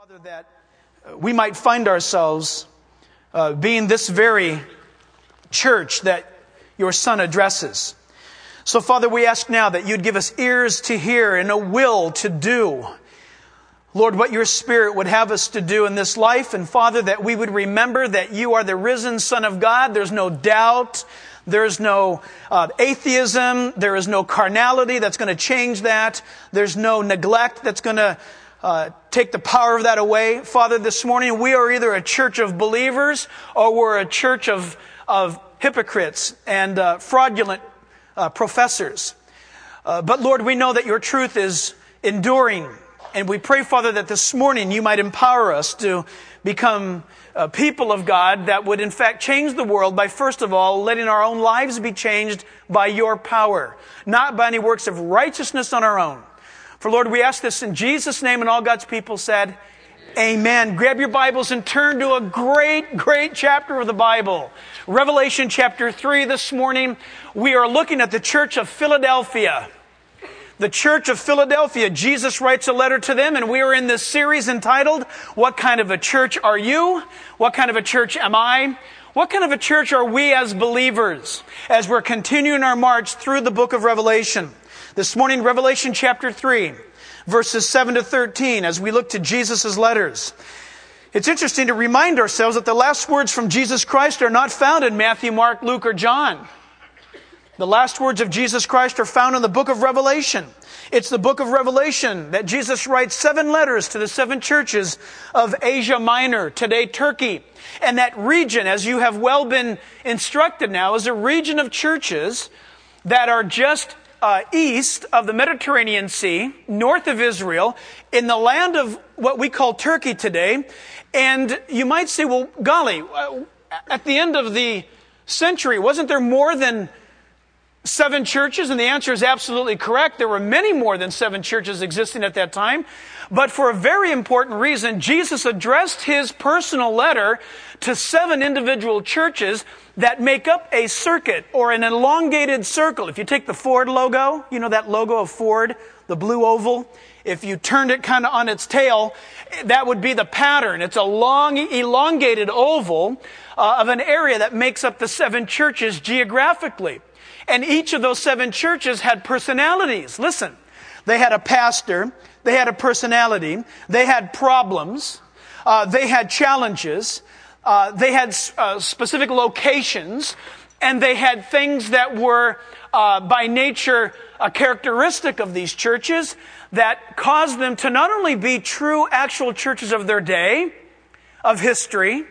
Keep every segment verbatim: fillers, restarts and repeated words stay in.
Father, that we might find ourselves uh, being this very church that your Son addresses. So, Father, we ask now that you'd give us ears to hear and a will to do, Lord, what your Spirit would have us to do in this life. And, Father, that we would remember that you are the risen Son of God. There's no doubt. There's no uh, atheism. There is no carnality that's going to change that. There's no neglect that's going to Uh, take the power of that away. Father, this morning we are either a church of believers or we're a church of, of hypocrites and uh, fraudulent uh, professors. Uh, but Lord, we know that your truth is enduring. And we pray, Father, that this morning you might empower us to become uh, people of God that would in fact change the world by, first of all, letting our own lives be changed by your power, not by any works of righteousness on our own. For Lord, we ask this in Jesus' name, and all God's people said, Amen. Amen. Grab your Bibles and turn to a great, great chapter of the Bible. Revelation chapter three this morning. We are looking at the church of Philadelphia. The church of Philadelphia. Jesus writes a letter to them, and we are in this series entitled, What Kind of a Church Are You? What kind of a church am I? What kind of a church are we as believers as we're continuing our march through the book of Revelation? This morning, Revelation chapter three, verses seven to thirteen, as we look to Jesus' letters. It's interesting to remind ourselves that the last words from Jesus Christ are not found in Matthew, Mark, Luke, or John. The last words of Jesus Christ are found in the book of Revelation. It's the book of Revelation that Jesus writes seven letters to the seven churches of Asia Minor, today Turkey. And that region, as you have well been instructed now, is a region of churches that are just Uh, east of the Mediterranean Sea, north of Israel, in the land of what we call Turkey today. And you might say, well, golly, uh, at the end of the century, wasn't there more than seven churches? And the answer is absolutely correct. There were many more than seven churches existing at that time. But for a very important reason, Jesus addressed his personal letter to seven individual churches that make up a circuit or an elongated circle. If you take the Ford logo, you know that logo of Ford, the blue oval, if you turned it kind of on its tail, that would be the pattern. It's a long, elongated oval uh, of an area that makes up the seven churches geographically. And each of those seven churches had personalities. Listen, they had a pastor, they had a personality, they had problems, uh, they had challenges, uh, they had uh, specific locations, and they had things that were uh, by nature a characteristic of these churches that caused them to not only be true actual churches of their day, of history,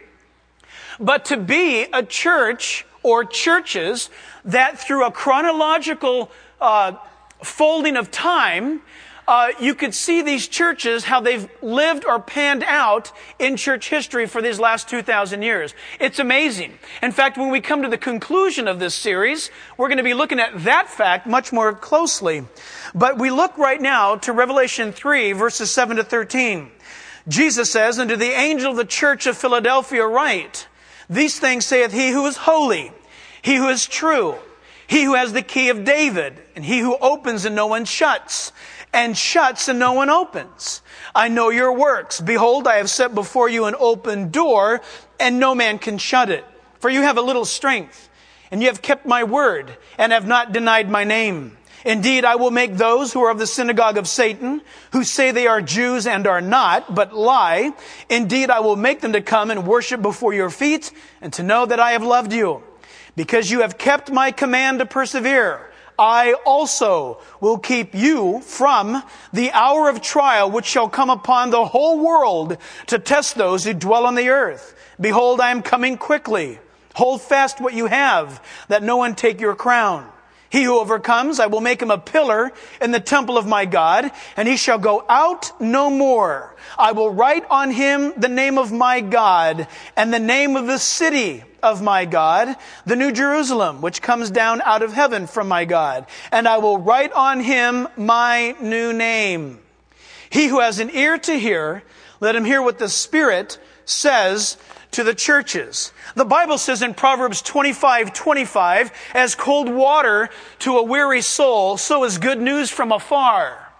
but to be a church or churches that through a chronological uh, folding of time, uh, you could see these churches, how they've lived or panned out in church history for these last two thousand years. It's amazing. In fact, when we come to the conclusion of this series, we're going to be looking at that fact much more closely. But we look right now to Revelation three, verses seven to thirteen. Jesus says, "And to the angel of the church of Philadelphia write, These things saith he who is holy, he who is true, he who has the key of David, and he who opens and no one shuts, and shuts and no one opens. I know your works. Behold, I have set before you an open door, and no man can shut it. For you have a little strength, and you have kept my word, and have not denied my name. Indeed, I will make those who are of the synagogue of Satan, who say they are Jews and are not, but lie. Indeed, I will make them to come and worship before your feet, and to know that I have loved you. Because you have kept my command to persevere, I also will keep you from the hour of trial which shall come upon the whole world to test those who dwell on the earth. Behold, I am coming quickly. Hold fast what you have, that no one take your crown. He who overcomes, I will make him a pillar in the temple of my God, and he shall go out no more. I will write on him the name of my God, and the name of the city of my God, the New Jerusalem, which comes down out of heaven from my God. And I will write on him my new name. He who has an ear to hear, let him hear what the Spirit says to the churches. The Bible says in Proverbs twenty-five twenty-five, as cold water to a weary soul, so is good news from afar.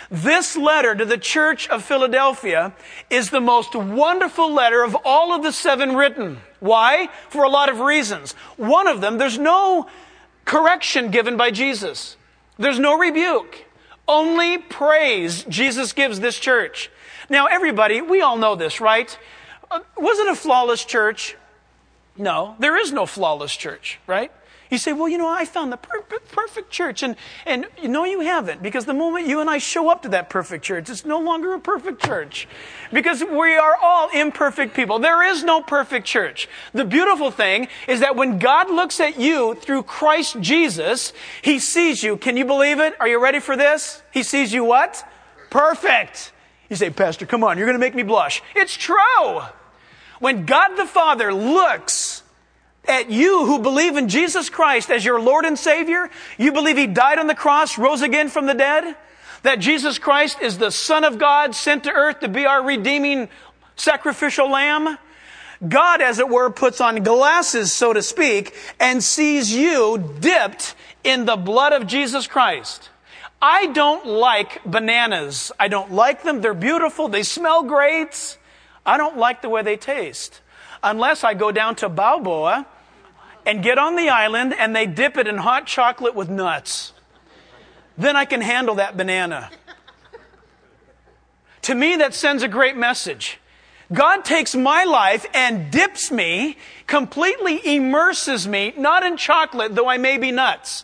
This letter to the church of Philadelphia is the most wonderful letter of all of the seven written. Why? For a lot of reasons. One of them, there's no correction given by Jesus. There's no rebuke. Only praise Jesus gives this church. Now, everybody, we all know this, right? Uh, was it a flawless church? No, there is no flawless church, right? You say, well, you know, I found the perfect, perfect church. And, and no, you haven't. Because the moment you and I show up to that perfect church, it's no longer a perfect church. Because we are all imperfect people. There is no perfect church. The beautiful thing is that when God looks at you through Christ Jesus, He sees you. Can you believe it? Are you ready for this? He sees you what? Perfect. You say, Pastor, come on, you're going to make me blush. It's true. When God the Father looks at you who believe in Jesus Christ as your Lord and Savior, you believe He died on the cross, rose again from the dead, that Jesus Christ is the Son of God sent to earth to be our redeeming sacrificial lamb, God, as it were, puts on glasses, so to speak, and sees you dipped in the blood of Jesus Christ. I don't like bananas. I don't like them. They're beautiful. They smell great. I don't like the way they taste. Unless I go down to Balboa and get on the island and they dip it in hot chocolate with nuts. Then I can handle that banana. To me, that sends a great message. God takes my life and dips me, completely immerses me, not in chocolate, though I may be nuts.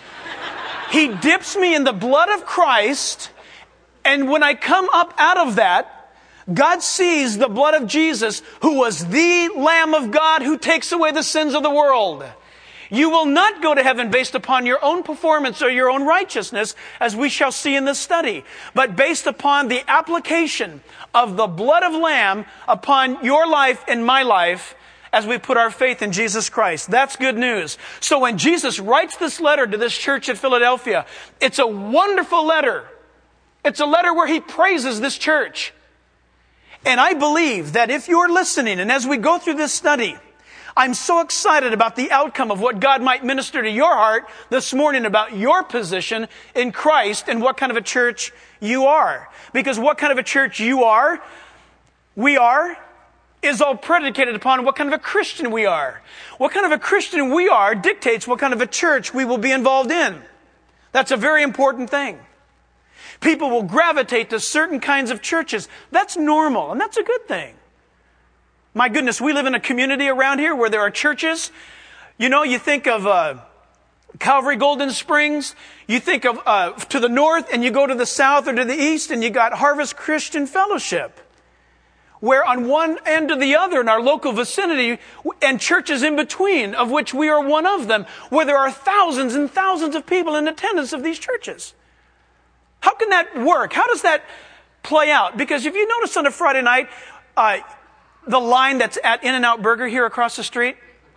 He dips me in the blood of Christ, and when I come up out of that, God sees the blood of Jesus, who was the Lamb of God who takes away the sins of the world. You will not go to heaven based upon your own performance or your own righteousness, as we shall see in this study, but based upon the application of the blood of Lamb upon your life and my life as we put our faith in Jesus Christ. That's good news. So when Jesus writes this letter to this church at Philadelphia, it's a wonderful letter. It's a letter where He praises this church. And I believe that if you're listening, and as we go through this study, I'm so excited about the outcome of what God might minister to your heart this morning about your position in Christ and what kind of a church you are. Because what kind of a church you are, we are, is all predicated upon what kind of a Christian we are. What kind of a Christian we are dictates what kind of a church we will be involved in. That's a very important thing. People will gravitate to certain kinds of churches. That's normal, and that's a good thing. My goodness, we live in a community around here where there are churches. You know, you think of uh, Calvary Golden Springs. You think of uh, to the north, and you go to the south or to the east, and you got Harvest Christian Fellowship. Where on one end or the other in our local vicinity, and churches in between, of which we are one of them, where there are thousands and thousands of people in attendance of these churches. How can that work? How does that play out? Because if you notice on a Friday night, uh, the line that's at In-N-Out Burger here across the street.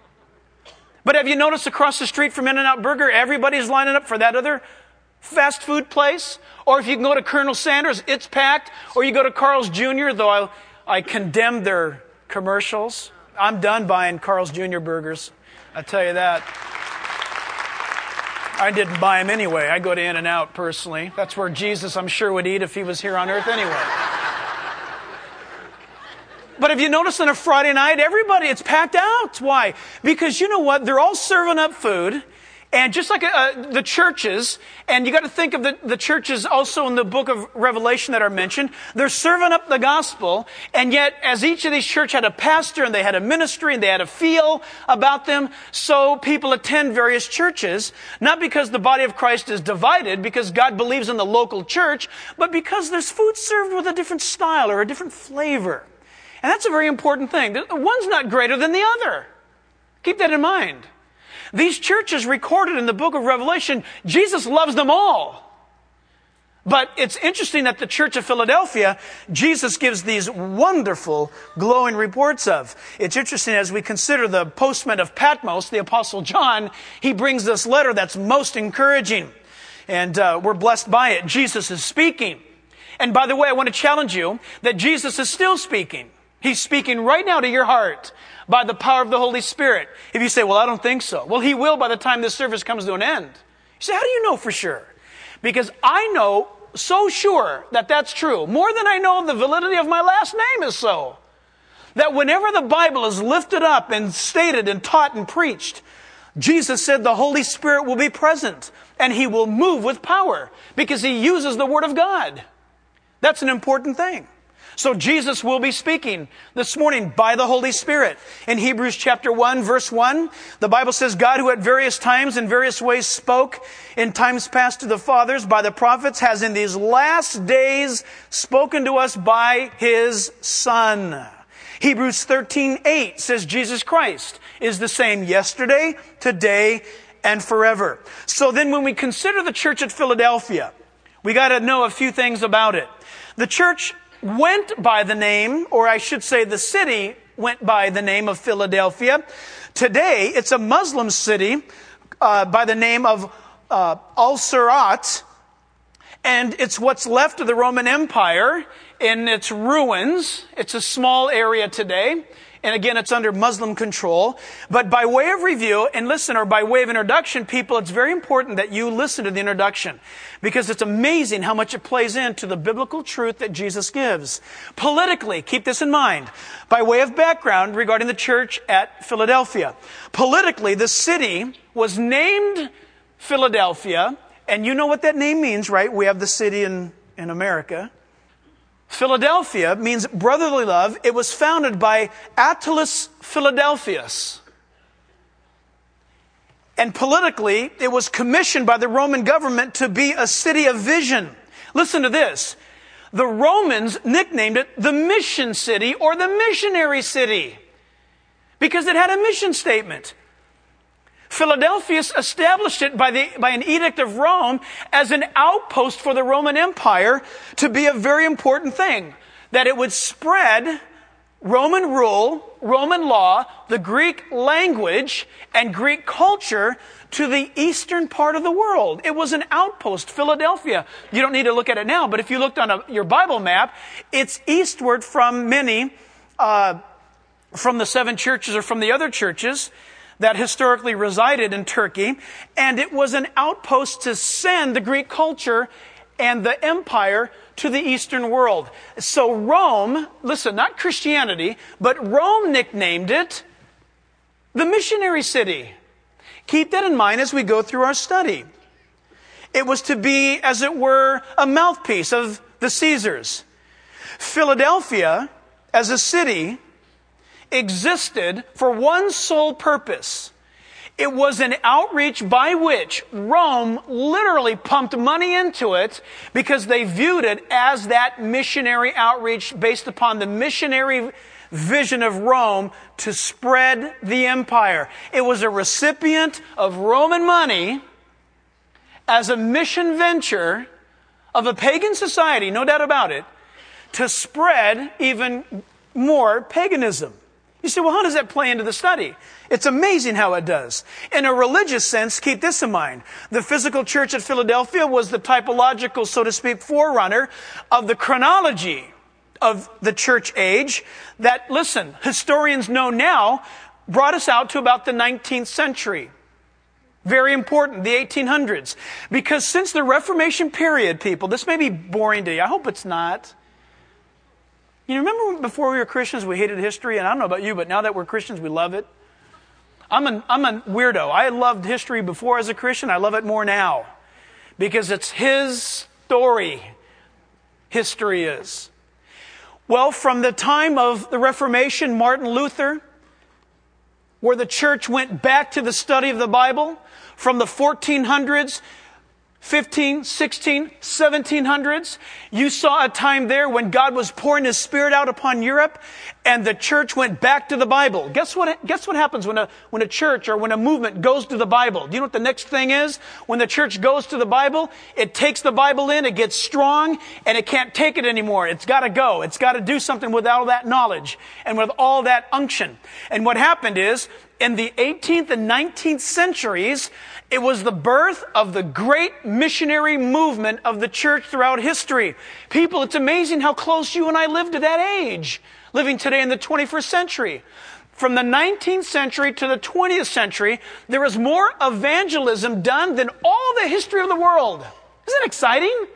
But have you noticed across the street from In-N-Out Burger, everybody's lining up for that other fast food place? Or if you can go to Colonel Sanders, it's packed. Or you go to Carl's Junior, though I, I condemn their commercials. I'm done buying Carl's Junior burgers. I tell you that. I didn't buy them anyway. I go to In-N-Out personally. That's where Jesus, I'm sure, would eat if He was here on earth anyway. But if you notice on a Friday night, everybody, it's packed out. Why? Because you know what? They're all serving up food. And just like uh, the churches, and you got to think of the, the churches also in the book of Revelation that are mentioned, they're serving up the gospel, and yet as each of these churches had a pastor, and they had a ministry, and they had a feel about them, so people attend various churches, not because the body of Christ is divided, because God believes in the local church, but because there's food served with a different style or a different flavor. And that's a very important thing. One's not greater than the other. Keep that in mind. These churches recorded in the book of Revelation, Jesus loves them all. But it's interesting that the church of Philadelphia, Jesus gives these wonderful, glowing reports of. It's interesting as we consider the postman of Patmos, the Apostle John, he brings this letter that's most encouraging. And uh, we're blessed by it. Jesus is speaking. And by the way, I want to challenge you that Jesus is still speaking. He's speaking right now to your heart by the power of the Holy Spirit. If you say, well, I don't think so. Well, He will by the time this service comes to an end. You say, how do you know for sure? Because I know so sure that that's true, more than I know the validity of my last name is so, that whenever the Bible is lifted up and stated and taught and preached, Jesus said the Holy Spirit will be present and He will move with power because He uses the Word of God. That's an important thing. So Jesus will be speaking this morning by the Holy Spirit. In Hebrews chapter one, verse one, the Bible says, God, who at various times and various ways spoke in times past to the fathers by the prophets, has in these last days spoken to us by His Son. Hebrews thirteen eight says Jesus Christ is the same yesterday, today, and forever. So then when we consider the church at Philadelphia, we got to know a few things about it. The church went by the name, or I should say the city went by the name of Philadelphia. Today, it's a Muslim city uh, by the name of uh, Al-Sirat, and it's what's left of the Roman Empire in its ruins. It's a small area today. And again, it's under Muslim control. But by way of review, and listen, or by way of introduction, people, it's very important that you listen to the introduction. Because it's amazing how much it plays into the biblical truth that Jesus gives. Politically, keep this in mind. By way of background regarding the church at Philadelphia. Politically, the city was named Philadelphia. And you know what that name means, right? We have the city in, in America. Philadelphia means brotherly love. It was founded by Attalus Philadelphus. And politically, it was commissioned by the Roman government to be a city of vision. Listen to this. The Romans nicknamed it the mission city or the missionary city because it had a mission statement. Philadelphia established it by, the, by an edict of Rome as an outpost for the Roman Empire to be a very important thing. That it would spread Roman rule, Roman law, the Greek language, and Greek culture to the eastern part of the world. It was an outpost, Philadelphia. You don't need to look at it now, but if you looked on a, your Bible map, it's eastward from many, uh, from the seven churches or from the other churches that historically resided in Turkey, and it was an outpost to send the Greek culture and the empire to the Eastern world. So Rome, listen, not Christianity, but Rome nicknamed it the missionary city. Keep that in mind as we go through our study. It was to be, as it were, a mouthpiece of the Caesars. Philadelphia, as a city, existed for one sole purpose. It was an outreach by which Rome literally pumped money into it because they viewed it as that missionary outreach based upon the missionary vision of Rome to spread the empire. It was a recipient of Roman money as a mission venture of a pagan society, no doubt about it, to spread even more paganism. You say, well, how does that play into the study? It's amazing how it does. In a religious sense, keep this in mind. The physical church at Philadelphia was the typological, so to speak, forerunner of the chronology of the church age that, listen, historians know now, brought us out to about the nineteenth century. Very important, the eighteen hundreds. Because since the Reformation period, people, this may be boring to you. I hope it's not. You remember before we were Christians, we hated history? And I don't know about you, but now that we're Christians, we love it. I'm a, I'm a weirdo. I loved history before as a Christian. I love it more now. Because it's his story. History is. Well, from the time of the Reformation, Martin Luther, where the church went back to the study of the Bible, from the fourteen hundreds, fifteen, sixteen, seventeen hundreds. You saw a time there when God was pouring His Spirit out upon Europe and the church went back to the Bible. Guess what, guess what happens when a, when a church or when a movement goes to the Bible? Do you know what the next thing is? When the church goes to the Bible, it takes the Bible in, it gets strong, and it can't take it anymore. It's got to go. It's got to do something with all that knowledge and with all that unction. And what happened is, in the eighteenth and nineteenth centuries, it was the birth of the great missionary movement of the church throughout history. People, it's amazing how close you and I live to that age, living today in the twenty-first century. From the nineteenth century to the twentieth century, there was more evangelism done than all the history of the world. Isn't that exciting?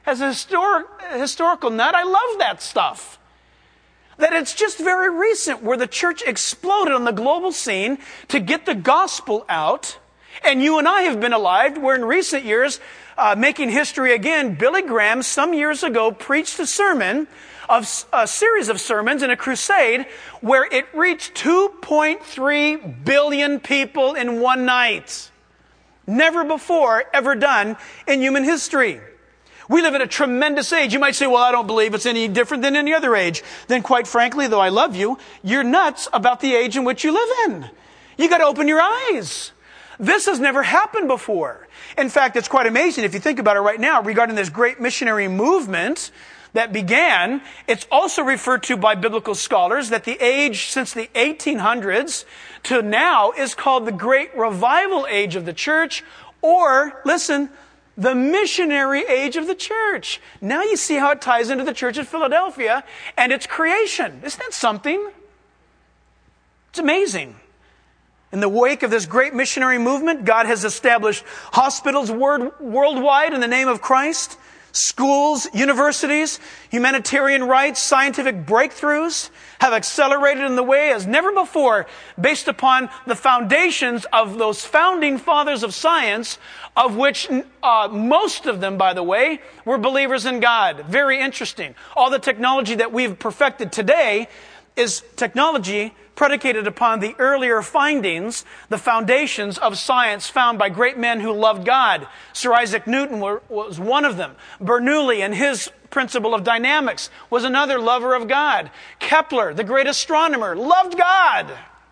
as a historic, historical nut, I love that stuff. That it's just very recent where the church exploded on the global scene to get the gospel out. And you and I have been alive where in recent years, uh, making history again, Billy Graham some years ago preached a sermon, of a series of sermons in a crusade where it reached two point three billion people in one night. Never before ever done in human history. We live in a tremendous age. You might say, well, I don't believe it's any different than any other age. Then quite frankly, though I love you, you're nuts about the age in which you live in. You got to open your eyes. This has never happened before. In fact, it's quite amazing if you think about it right now regarding this great missionary movement that began. It's also referred to by biblical scholars that the age since the eighteen hundreds to now is called the Great Revival Age of the church, or, listen, the missionary age of the church. Now you see how it ties into the church at Philadelphia and its creation. Isn't that something? It's amazing. In the wake of this great missionary movement, God has established hospitals word, worldwide in the name of Christ, schools, universities, humanitarian rights, scientific breakthroughs have accelerated in the way as never before based upon the foundations of those founding fathers of science, of which uh, most of them, by the way, were believers in God. Very interesting. All the technology that we've perfected today is technology predicated upon the earlier findings, the foundations of science found by great men who loved God. Sir Isaac Newton was one of them. Bernoulli and his principle of dynamics was another lover of God. Kepler, the great astronomer, loved God.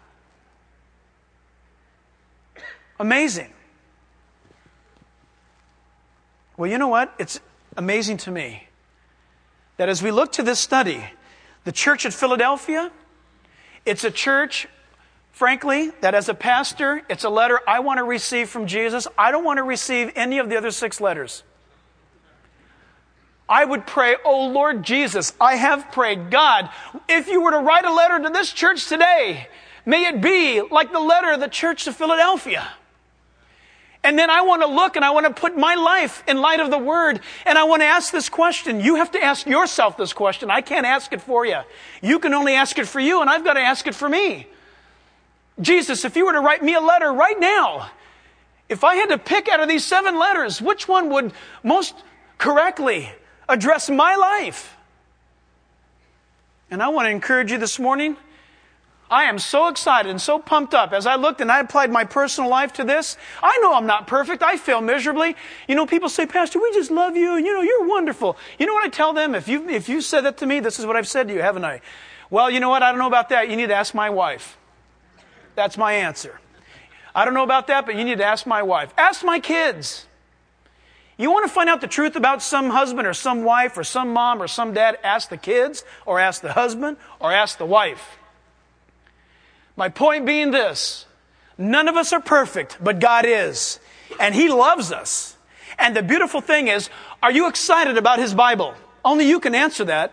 Amazing. Well, you know what? It's amazing to me that as we look to this study, the church at Philadelphia, it's a church, frankly, that as a pastor, it's a letter I want to receive from Jesus. I don't want to receive any of the other six letters. I would pray, oh Lord Jesus, I have prayed, God, if you were to write a letter to this church today, may it be like the letter of the church to Philadelphia. And then I want to look and I want to put my life in light of the Word. And I want to ask this question. You have to ask yourself this question. I can't ask it for you. You can only ask it for you, and I've got to ask it for me. Jesus, if you were to write me a letter right now, if I had to pick out of these seven letters, which one would most correctly address my life? And I want to encourage you this morning. I am so excited and so pumped up as I looked and I applied my personal life to this. I know I'm not perfect. I fail miserably. You know, people say, Pastor, we just love you. And, you know, you're wonderful. You know what I tell them? If you if you said that to me, this is what I've said to you, haven't I? Well, you know what? I don't know about that. You need to ask my wife. That's my answer. I don't know about that, but you need to ask my wife. Ask my kids. You want to find out the truth about some husband or some wife or some mom or some dad? Ask the kids or ask the husband or ask the wife. My point being this, none of us are perfect, but God is. And He loves us. And the beautiful thing is, are you excited about His Bible? Only you can answer that.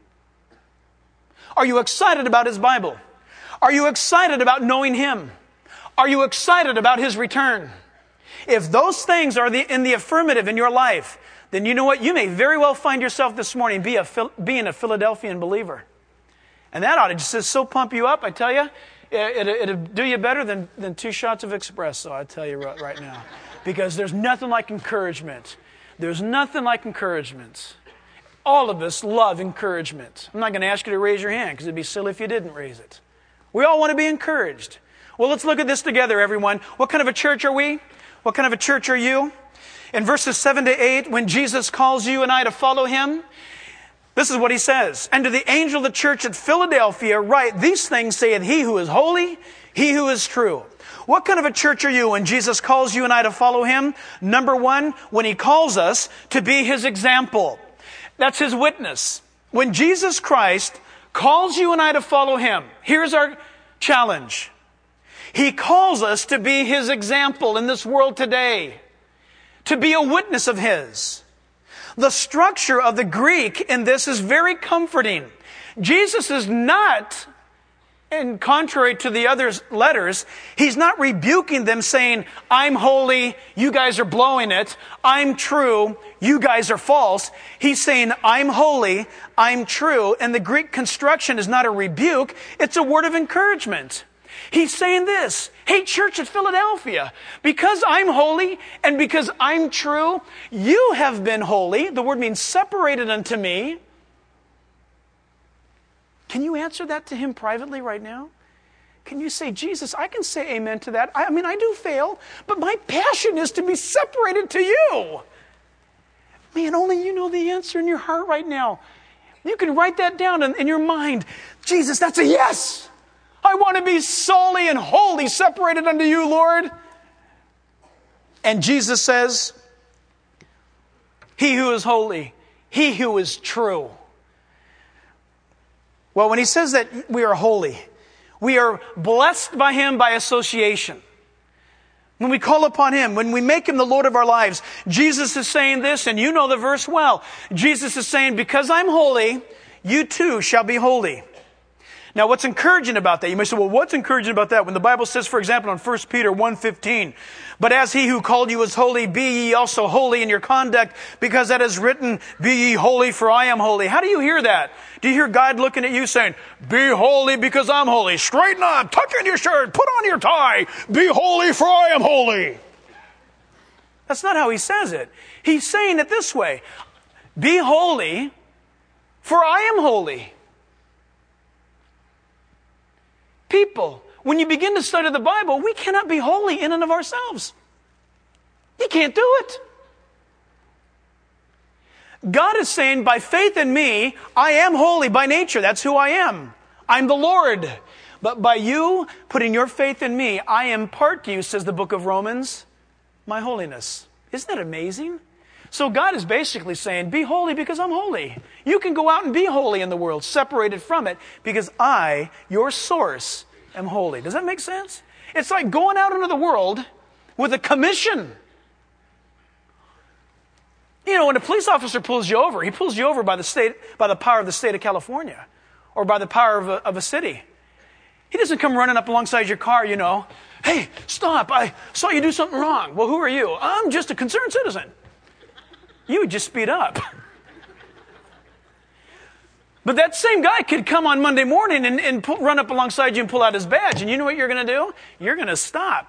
Are you excited about His Bible? Are you excited about knowing Him? Are you excited about His return? If those things are the, in the affirmative in your life, then you know what? You may very well find yourself this morning be a, being a Philadelphian believer. And that ought to just so pump you up, I tell you. It, it, it'll do you better than, than two shots of espresso, I tell you right, right now. Because there's nothing like encouragement. There's nothing like encouragement. All of us love encouragement. I'm not going to ask you to raise your hand because it'd be silly if you didn't raise it. We all want to be encouraged. Well, let's look at this together, everyone. What kind of a church are we? What kind of a church are you? In verses seven to eight, when Jesus calls you and I to follow Him, this is what He says. And to the angel of the church at Philadelphia write, these things saith He who is holy, He who is true. What kind of a church are you when Jesus calls you and I to follow Him? Number one, when He calls us to be His example. That's His witness. When Jesus Christ calls you and I to follow Him, here's our challenge. He calls us to be His example in this world today. To be a witness of His. The structure of the Greek in this is very comforting. Jesus is not and contrary to the other letters, he's not rebuking them saying, I'm holy, you guys are blowing it. I'm true, you guys are false. He's saying, I'm holy, I'm true. And the Greek construction is not a rebuke, it's a word of encouragement. He's saying this, hey, church at Philadelphia, because I'm holy and because I'm true, you have been holy. The word means separated unto me. Can you answer that to him privately right now? Can you say, Jesus, I can say amen to that. I, I mean, I do fail, but my passion is to be separated to you. Man, only you know the answer in your heart right now. You can write that down in, in your mind. Jesus, that's a yes. I want to be solely and wholly separated unto you, Lord. And Jesus says, he who is holy, he who is true. Well, when he says that we are holy, we are blessed by him by association. When we call upon him, when we make him the Lord of our lives, Jesus is saying this, and you know the verse well. Jesus is saying, because I'm holy, you too shall be holy. Now, what's encouraging about that? You may say, well, what's encouraging about that? When the Bible says, for example, in First Peter one fifteen, but as he who called you is holy, be ye also holy in your conduct, because that is written, be ye holy, for I am holy. How do you hear that? Do you hear God looking at you saying, be holy because I'm holy. Straighten up, tuck in your shirt, put on your tie. Be holy, for I am holy. That's not how he says it. He's saying it this way. Be holy, for I am holy. People, when you begin to study the Bible, we cannot be holy in and of ourselves. You can't do it. God is saying, by faith in me, I am holy by nature. That's who I am. I'm the Lord. But by you putting your faith in me, I impart to you, says the book of Romans, my holiness. Isn't that amazing? So God is basically saying, be holy because I'm holy. You can go out and be holy in the world, separated from it, because I, your source, am holy. Does that make sense? It's like going out into the world with a commission. You know, when a police officer pulls you over, he pulls you over by the state, by the power of the state of California, or by the power of a, of a city. He doesn't come running up alongside your car, you know, hey, stop, I saw you do something wrong. Well, who are you? I'm just a concerned citizen. You would just speed up. But that same guy could come on Monday morning and, and pull, run up alongside you and pull out his badge. And you know what you're going to do? You're going to stop.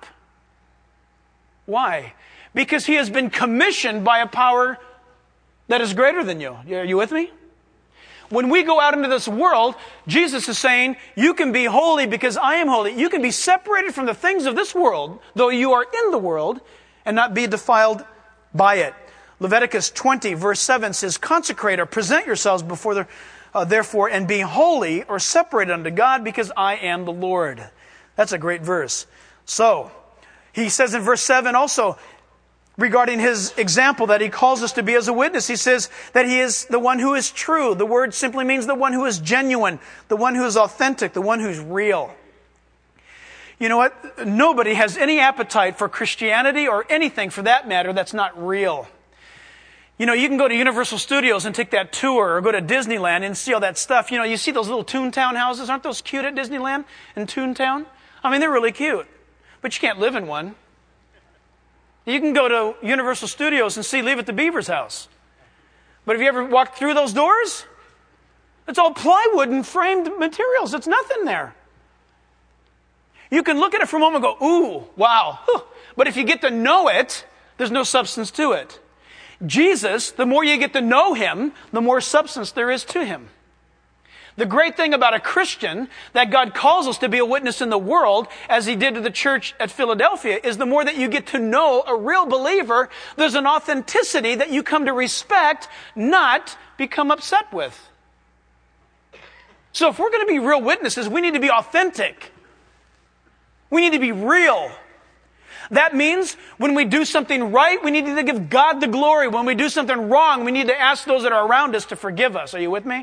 Why? Because he has been commissioned by a power that is greater than you. Are you with me? When we go out into this world, Jesus is saying, you can be holy because I am holy. You can be separated from the things of this world, though you are in the world, and not be defiled by it. Leviticus twenty, verse seven says, consecrate or present yourselves before the, uh, therefore, and be holy or separated unto God, because I am the Lord. That's a great verse. So, he says in verse seven also, regarding his example that he calls us to be as a witness, he says that he is the one who is true. The word simply means the one who is genuine, the one who is authentic, the one who's real. You know what? Nobody has any appetite for Christianity or anything for that matter that's not real. You know, you can go to Universal Studios and take that tour, or go to Disneyland and see all that stuff. You know, you see those little Toontown houses. Aren't those cute at Disneyland and Toontown? I mean, they're really cute. But you can't live in one. You can go to Universal Studios and see Leave It to Beaver's house. But have you ever walked through those doors? It's all plywood and framed materials. It's nothing there. You can look at it for a moment and go, ooh, wow. But if you get to know it, there's no substance to it. Jesus, the more you get to know him, the more substance there is to him. The great thing about a Christian, that God calls us to be a witness in the world, as he did to the church at Philadelphia, is the more that you get to know a real believer, there's an authenticity that you come to respect, not become upset with. So if we're going to be real witnesses, we need to be authentic. We need to be real. That means when we do something right, we need to give God the glory. When we do something wrong, we need to ask those that are around us to forgive us. Are you with me?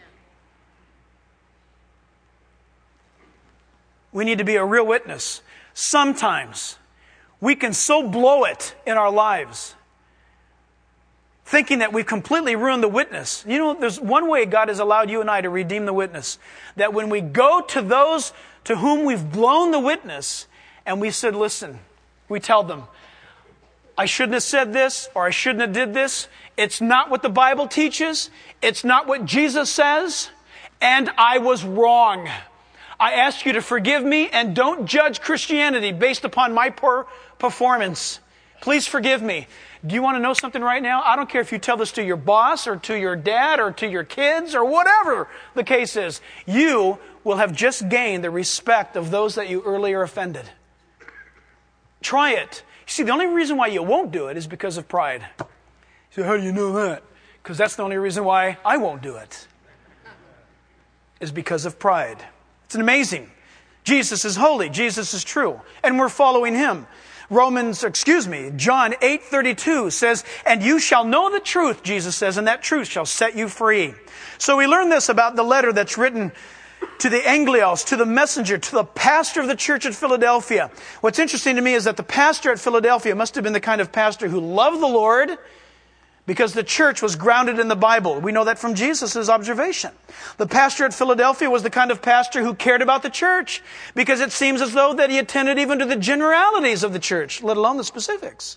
We need to be a real witness. Sometimes we can so blow it in our lives, thinking that we've completely ruined the witness. You know, there's one way God has allowed you and I to redeem the witness. That when we go to those to whom we've blown the witness, and we said, listen, we tell them, I shouldn't have said this, or I shouldn't have did this. It's not what the Bible teaches. It's not what Jesus says. And I was wrong. I ask you to forgive me and don't judge Christianity based upon my poor performance. Please forgive me. Do you want to know something right now? I don't care if you tell this to your boss or to your dad or to your kids or whatever the case is. You will have just gained the respect of those that you earlier offended. Try it. You see, the only reason why you won't do it is because of pride. So how do you know that? Because that's the only reason why I won't do it. Is because of pride. It's amazing. Jesus is holy. Jesus is true. And we're following him. Romans, excuse me, John eight thirty-two says, and you shall know the truth, Jesus says, and that truth shall set you free. So we learn this about the letter that's written to the Anglios, to the messenger, to the pastor of the church at Philadelphia. What's interesting to me is that the pastor at Philadelphia must have been the kind of pastor who loved the Lord, because the church was grounded in the Bible. We know that from Jesus' observation. The pastor at Philadelphia was the kind of pastor who cared about the church, because it seems as though that he attended even to the generalities of the church, let alone the specifics.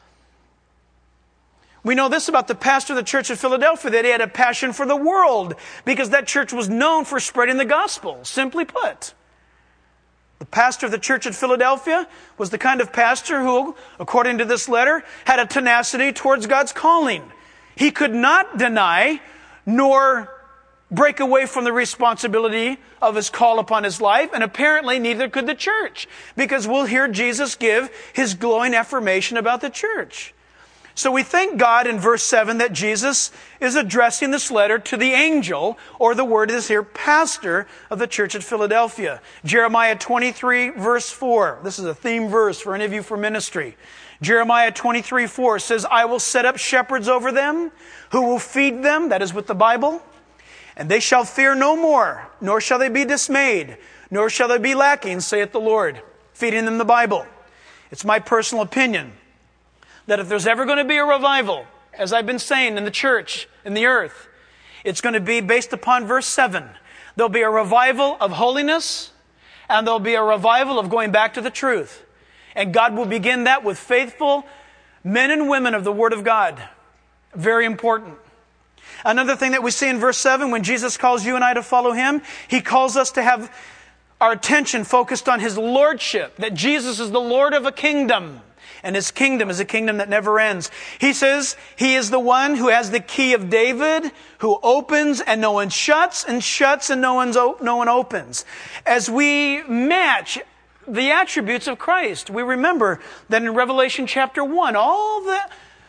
We know this about the pastor of the church of Philadelphia, that he had a passion for the world, because that church was known for spreading the gospel, simply put. The pastor of the church at Philadelphia was the kind of pastor who, according to this letter, had a tenacity towards God's calling. He could not deny nor break away from the responsibility of his call upon his life, and apparently neither could the church, because we'll hear Jesus give his glowing affirmation about the church. So we thank God in verse seven that Jesus is addressing this letter to the angel, or the word is here, pastor of the church at Philadelphia. Jeremiah twenty-three verse four. This is a theme verse for any of you for ministry. Jeremiah twenty-three four says, I will set up shepherds over them who will feed them, that is with the Bible, and they shall fear no more, nor shall they be dismayed, nor shall they be lacking, saith the Lord. Feeding them the Bible. It's my personal opinion that if there's ever going to be a revival, as I've been saying in the church, in the earth, it's going to be based upon verse seven. There'll be a revival of holiness, and there'll be a revival of going back to the truth. And God will begin that with faithful men and women of the Word of God. Very important. Another thing that we see in verse seven, when Jesus calls you and I to follow him, he calls us to have our attention focused on his lordship, that Jesus is the Lord of a kingdom. And his kingdom is a kingdom that never ends. He says he is the one who has the key of David, who opens and no one shuts, and shuts and no, one's no one opens. As we match the attributes of Christ, we remember that in Revelation chapter one, all the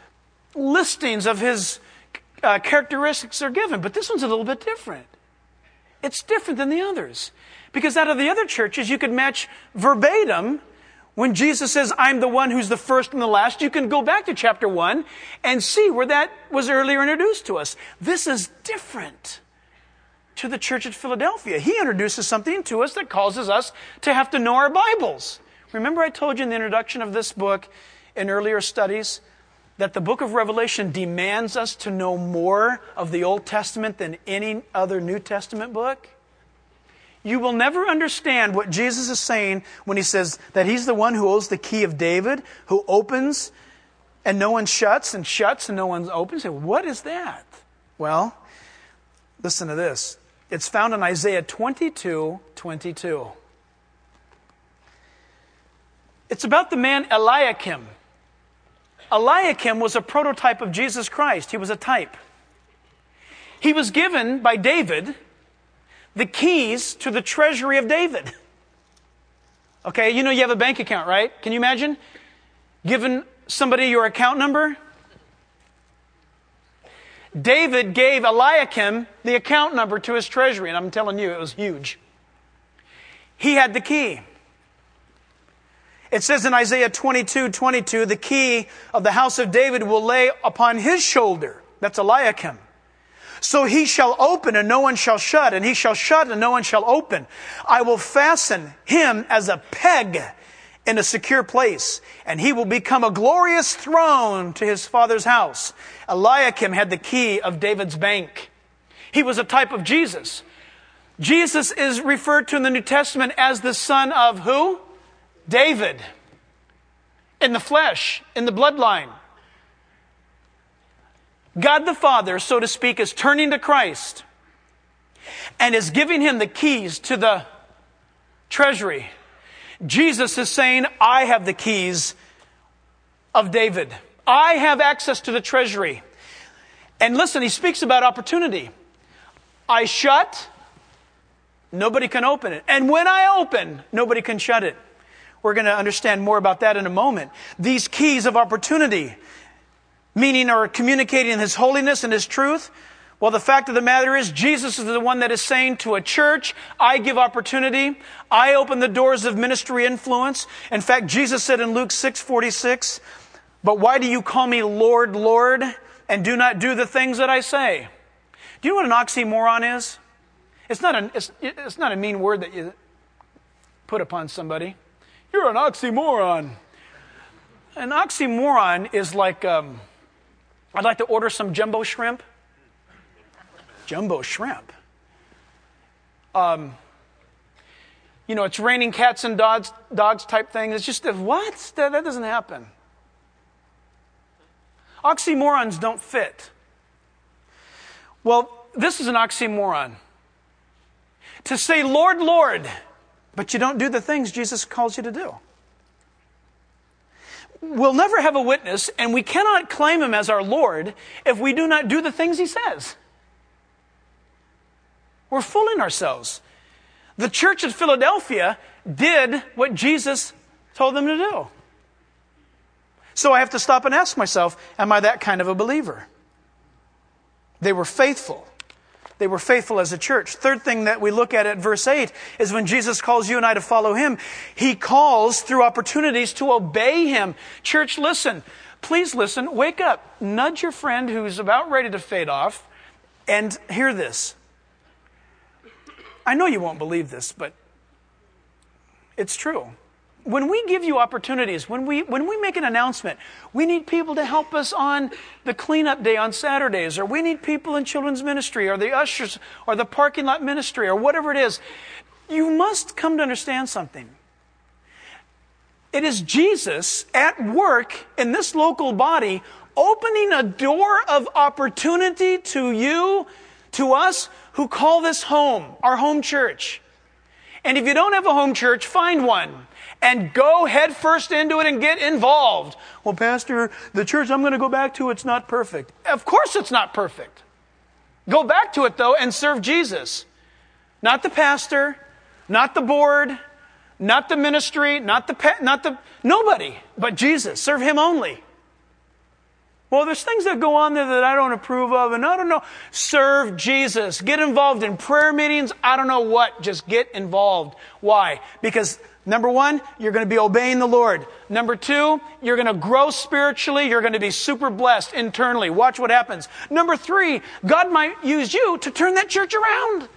listings of his uh, characteristics are given. But this one's a little bit different. It's different than the others. Because out of the other churches, you could match verbatim. When Jesus says, I'm the one who's the first and the last, you can go back to chapter one and see where that was earlier introduced to us. This is different to the church at Philadelphia. He introduces something to us that causes us to have to know our Bibles. Remember I told you in the introduction of this book in earlier studies that the book of Revelation demands us to know more of the Old Testament than any other New Testament book? You will never understand what Jesus is saying when he says that he's the one who holds the key of David, who opens and no one shuts, and shuts and no one opens. Say, what is that? Well, listen to this. It's found in Isaiah twenty-two twenty-two. It's about the man Eliakim. Eliakim was a prototype of Jesus Christ. He was a type. He was given by David the keys to the treasury of David. Okay, you know you have a bank account, right? Can you imagine giving somebody your account number? David gave Eliakim the account number to his treasury, and I'm telling you, it was huge. He had the key. It says in Isaiah twenty-two twenty-two, the key of the house of David will lay upon his shoulder. That's Eliakim. So he shall open and no one shall shut, and he shall shut and no one shall open. I will fasten him as a peg in a secure place, and he will become a glorious throne to his father's house. Eliakim had the key of David's bank. He was a type of Jesus. Jesus is referred to in the New Testament as the son of who? David. In the flesh, in the bloodline. God the Father, so to speak, is turning to Christ and is giving him the keys to the treasury. Jesus is saying, I have the keys of David. I have access to the treasury. And listen, he speaks about opportunity. I shut, nobody can open it. And when I open, nobody can shut it. We're going to understand more about that in a moment. These keys of opportunity, meaning or communicating his holiness and his truth. Well, the fact of the matter is, Jesus is the one that is saying to a church, I give opportunity. I open the doors of ministry influence. In fact, Jesus said in Luke six forty-six, but why do you call me Lord, Lord, and do not do the things that I say? Do you know what an oxymoron is? It's not a, it's, it's not a mean word that you put upon somebody. You're an oxymoron. An oxymoron is like, um, I'd like to order some jumbo shrimp. Jumbo shrimp. Um, you know, it's raining cats and dogs, dogs type thing. It's just, what? That, that doesn't happen. Oxymorons don't fit. Well, this is an oxymoron. To say, Lord, Lord, but you don't do the things Jesus calls you to do. We'll never have a witness, and we cannot claim him as our Lord if we do not do the things he says. We're fooling ourselves. The church at Philadelphia did what Jesus told them to do. So I have to stop and ask myself, am I that kind of a believer? They were faithful. They were faithful as a church. Third thing that we look at at verse eight is when Jesus calls you and I to follow him, he calls through opportunities to obey him. Church, listen. Please listen. Wake up. Nudge your friend who's about ready to fade off and hear this. I know you won't believe this, but it's true. When we give you opportunities, when we when we make an announcement, we need people to help us on the cleanup day on Saturdays, or we need people in children's ministry, or the ushers, or the parking lot ministry, or whatever it is. You must come to understand something. It is Jesus at work in this local body, opening a door of opportunity to you, to us, who call this home, our home church. And if you don't have a home church, find one. And go head first into it and get involved. Well, Pastor, the church I'm going to go back to, it's not perfect. Of course it's not perfect. Go back to it, though, and serve Jesus. Not the pastor, not the board, not the ministry, not the, pa- not the, nobody but Jesus. Serve him only. Well, there's things that go on there that I don't approve of, and I don't know. Serve Jesus. Get involved in prayer meetings. I don't know what. Just get involved. Why? Because number one, you're going to be obeying the Lord. Number two, you're going to grow spiritually. You're going to be super blessed internally. Watch what happens. Number three, God might use you to turn that church around.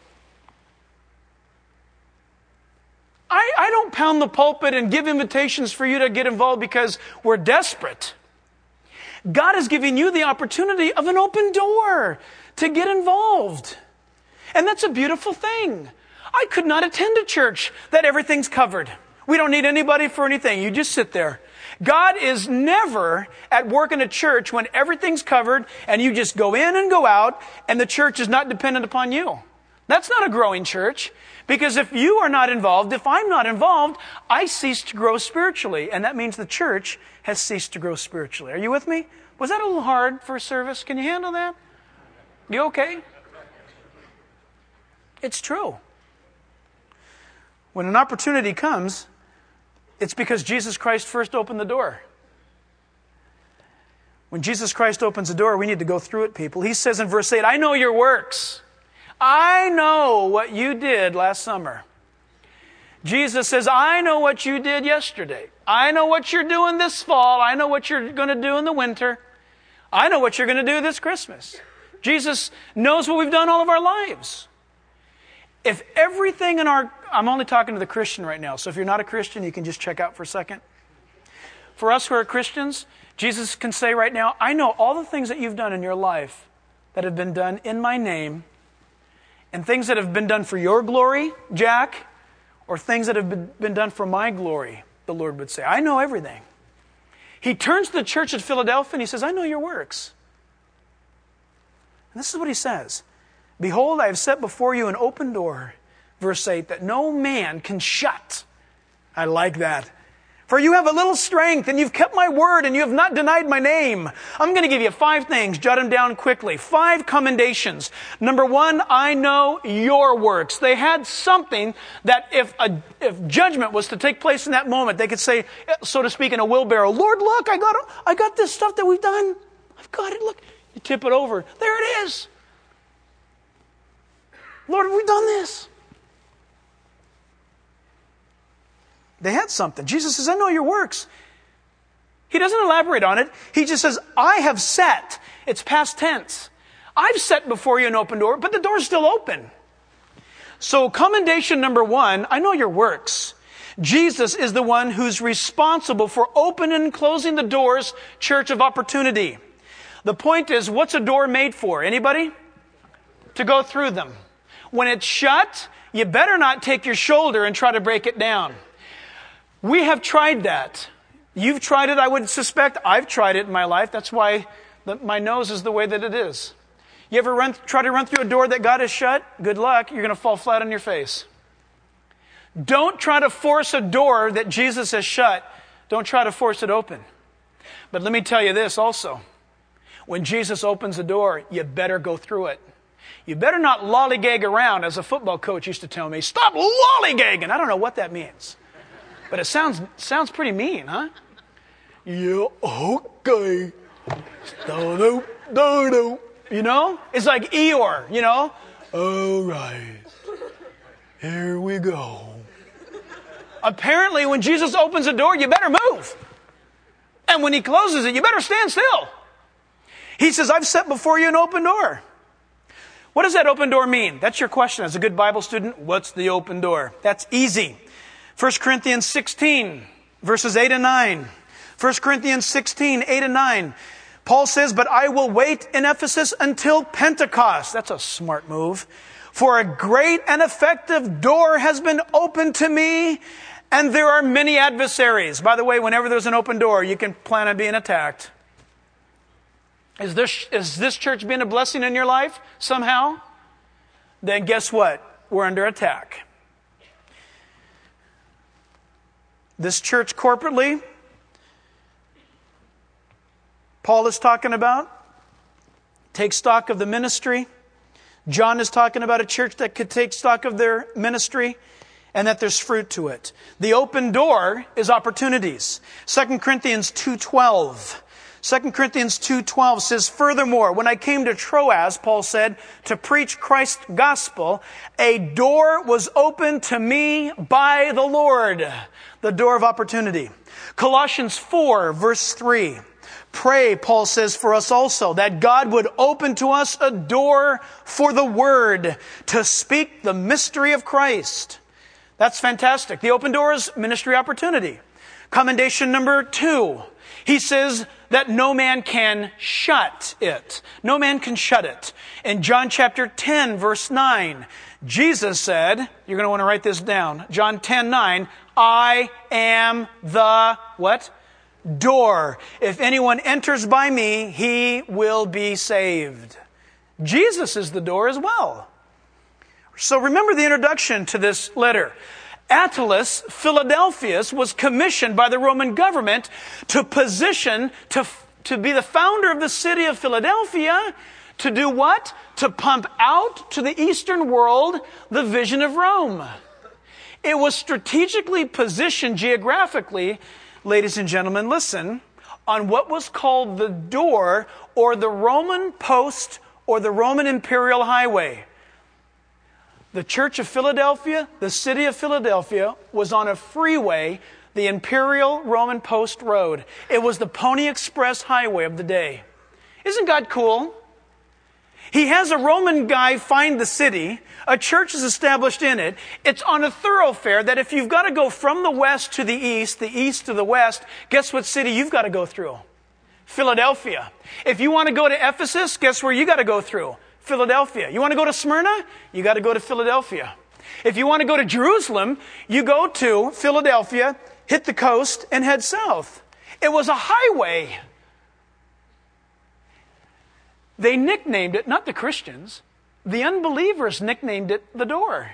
I, I don't pound the pulpit and give invitations for you to get involved because we're desperate. God is giving you the opportunity of an open door to get involved. And that's a beautiful thing. I could not attend a church that everything's covered. We don't need anybody for anything. You just sit there. God is never at work in a church when everything's covered and you just go in and go out and the church is not dependent upon you. That's not a growing church. Because if you are not involved, if I'm not involved, I cease to grow spiritually. And that means the church has ceased to grow spiritually. Are you with me? Was that a little hard for service? Can you handle that? You okay? It's true. When an opportunity comes, it's because Jesus Christ first opened the door. When Jesus Christ opens the door, we need to go through it, people. He says in verse eight, I know your works. I know what you did last summer. Jesus says, I know what you did yesterday. I know what you're doing this fall. I know what you're going to do in the winter. I know what you're going to do this Christmas. Jesus knows what we've done all of our lives. If everything in our I'm only talking to the Christian right now, so if you're not a Christian, you can just check out for a second. For us who are Christians, Jesus can say right now, I know all the things that you've done in your life that have been done in my name, and things that have been done for your glory, Jack, or things that have been, been done for my glory, the Lord would say. I know everything. He turns to the church at Philadelphia and he says, I know your works. And this is what he says. Behold, I have set before you an open door, verse eight, that no man can shut. I like that. For you have a little strength, and you've kept my word, and you have not denied my name. I'm going to give you five things. Jot them down quickly. Five commendations. Number one, I know your works. They had something that if a, if judgment was to take place in that moment, they could say, so to speak, in a wheelbarrow, Lord, look, I got, I got this stuff that we've done. I've got it. Look, you tip it over. There it is. Lord, we've done this. They had something. Jesus says, I know your works. He doesn't elaborate on it. He just says, I have set. It's past tense. I've set before you an open door, but the door's still open. So commendation number one, I know your works. Jesus is the one who's responsible for opening and closing the doors, church of opportunity. The point is, what's a door made for? Anybody? To go through them. When it's shut, you better not take your shoulder and try to break it down. We have tried that. You've tried it, I would suspect. I've tried it in my life. That's why the, my nose is the way that it is. You ever run, try to run through a door that God has shut? Good luck. You're going to fall flat on your face. Don't try to force a door that Jesus has shut. Don't try to force it open. But let me tell you this also. When Jesus opens a door, you better go through it. You better not lollygag around, as a football coach used to tell me. Stop lollygagging. I don't know what that means. But it sounds sounds pretty mean, huh? Yeah, okay. You know? It's like Eeyore, you know? All right. Here we go. Apparently, when Jesus opens a door, you better move. And when he closes it, you better stand still. He says, I've set before you an open door. What does that open door mean? That's your question as a good Bible student. What's the open door? That's easy. First Corinthians sixteen, verses eight and nine. First Corinthians sixteen, eight and nine. Paul says, but I will wait in Ephesus until Pentecost. That's a smart move. For a great and effective door has been opened to me, and there are many adversaries. By the way, whenever there's an open door, you can plan on being attacked. Is this, is this church being a blessing in your life somehow? Then guess what? We're under attack. This church corporately, Paul is talking about, take stock of the ministry. John is talking about a church that could take stock of their ministry and that there's fruit to it. The open door is opportunities. Second Corinthians two twelve. Second Corinthians two twelve says, furthermore, when I came to Troas, Paul said, to preach Christ's gospel, a door was opened to me by the Lord. The door of opportunity. Colossians four, verse three. Pray, Paul says, for us also, that God would open to us a door for the word to speak the mystery of Christ. That's fantastic. The open door is ministry opportunity. Commendation number two. He says that no man can shut it. No man can shut it. In John chapter ten, verse nine, Jesus said, you're going to want to write this down. John ten, nine, I am the, what? Door. If anyone enters by me, he will be saved. Jesus is the door as well. So remember the introduction to this letter. Attalus Philadelphus was commissioned by the Roman government to position, to, to be the founder of the city of Philadelphia, to do what? To pump out to the Eastern world the vision of Rome. It was strategically positioned geographically, ladies and gentlemen, listen, on what was called the door or the Roman post or the Roman imperial highway. The Church of Philadelphia, the city of Philadelphia, was on a freeway, the Imperial Roman Post Road. It was the Pony Express highway of the day. Isn't God cool? He has a Roman guy find the city. A church is established in it. It's on a thoroughfare that if you've got to go from the west to the east, the east to the west, guess what city you've got to go through? Philadelphia. If you want to go to Ephesus, guess where you got to go through? Philadelphia. You want to go to Smyrna? You got to go to Philadelphia. If you want to go to Jerusalem, you go to Philadelphia, hit the coast, and head south. It was a highway. They nicknamed it, not the Christians, the unbelievers nicknamed it the door.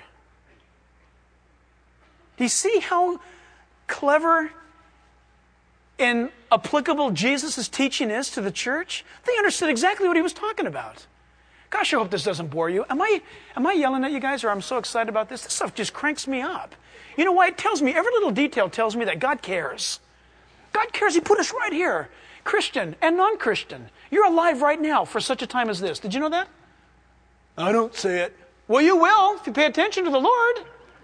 Do you see how clever and applicable Jesus' teaching is to the church? They understood exactly what he was talking about. Gosh, I hope this doesn't bore you. Am I, am I yelling at you guys, or I'm so excited about this? This stuff just cranks me up. You know why? It tells me, every little detail tells me that God cares. God cares. He put us right here. Christian and non-Christian. You're alive right now for such a time as this. Did you know that? I don't see it. Well, you will if you pay attention to the Lord.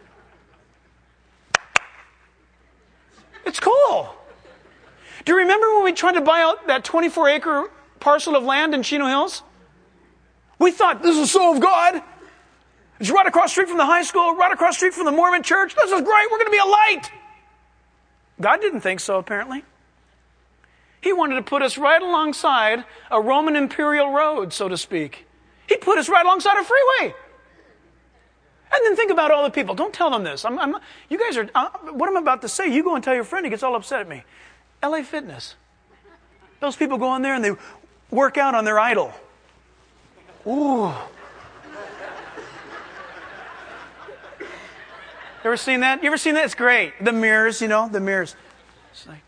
It's cool. Do you remember when we tried to buy out that twenty-four acre parcel of land in Chino Hills? We thought, this is so of God. It's right across the street from the high school, right across the street from the Mormon church. This is great. We're going to be a light. God didn't think so, apparently. He wanted to put us right alongside a Roman imperial road, so to speak. He put us right alongside a freeway. And then think about all the people. Don't tell them this. I'm, I'm, you guys are, uh, what I'm about to say, you go and tell your friend, he gets all upset at me. L A Fitness. Those people go in there and they work out on their idol. Ooh. Ever seen that? You ever seen that? It's great. The mirrors, you know, the mirrors. It's like,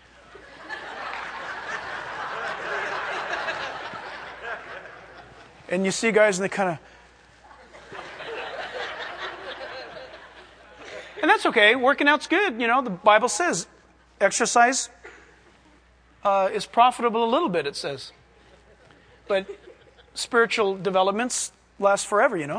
and you see guys and they kind of, and that's okay. Working out's good. You know, the Bible says exercise uh, is profitable a little bit, it says. But spiritual developments last forever, you know.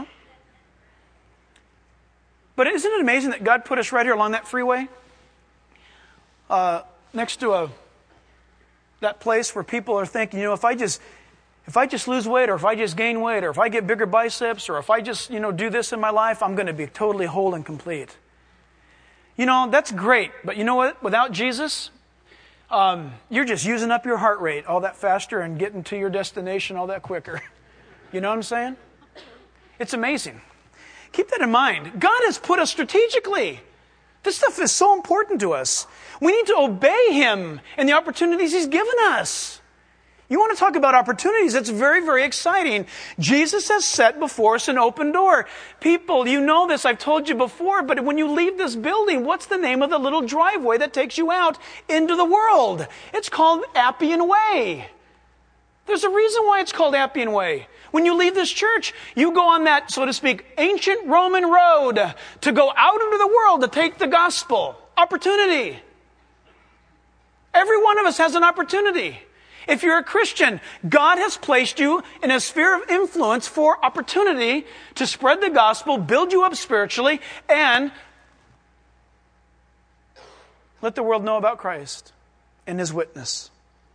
But isn't it amazing that God put us right here along that freeway? Uh, next to a that place where people are thinking, you know, if I just if I just lose weight, or if I just gain weight, or if I get bigger biceps, or if I just, you know, do this in my life, I'm going to be totally whole and complete. You know, that's great. But you know what? Without Jesus, um, you're just using up your heart rate all that faster and getting to your destination all that quicker. You know what I'm saying? It's amazing. Keep that in mind. God has put us strategically. This stuff is so important to us. We need to obey Him and the opportunities He's given us. You want to talk about opportunities? That's very, very exciting. Jesus has set before us an open door. People, you know this, I've told you before, but when you leave this building, what's the name of the little driveway that takes you out into the world? It's called Appian Way. There's a reason why it's called Appian Way. When you leave this church, you go on that, so to speak, ancient Roman road to go out into the world to take the gospel. Opportunity. Every one of us has an opportunity. If you're a Christian, God has placed you in a sphere of influence for opportunity to spread the gospel, build you up spiritually, and let the world know about Christ and His witness.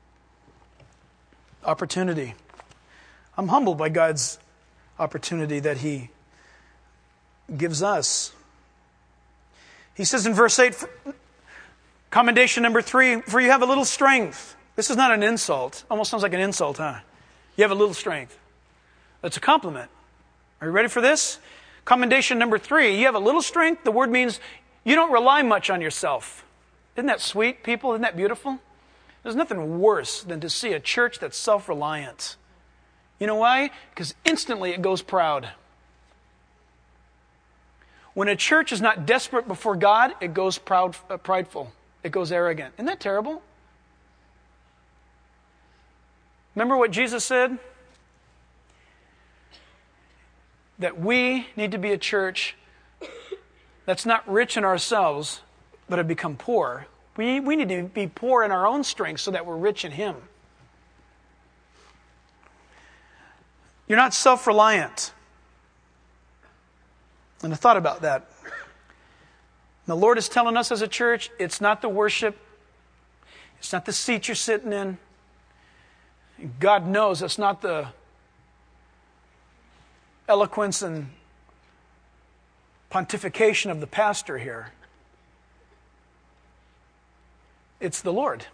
Opportunity. I'm humbled by God's opportunity that He gives us. He says in verse eight, commendation number three, for you have a little strength. This is not an insult. Almost sounds like an insult, huh? You have a little strength. That's a compliment. Are you ready for this? Commendation number three, you have a little strength. The word means you don't rely much on yourself. Isn't that sweet, people? Isn't that beautiful? There's nothing worse than to see a church that's self-reliant. You know why? Because instantly it goes proud. When a church is not desperate before God, it goes proud, uh, prideful. It goes arrogant. Isn't that terrible? Remember what Jesus said? That we need to be a church that's not rich in ourselves, but have become poor. We, we need to be poor in our own strength so that we're rich in Him. You're not self-reliant. And I thought about that. The Lord is telling us as a church, it's not the worship. It's not the seat you're sitting in. God knows it's not the eloquence and pontification of the pastor here. It's the Lord.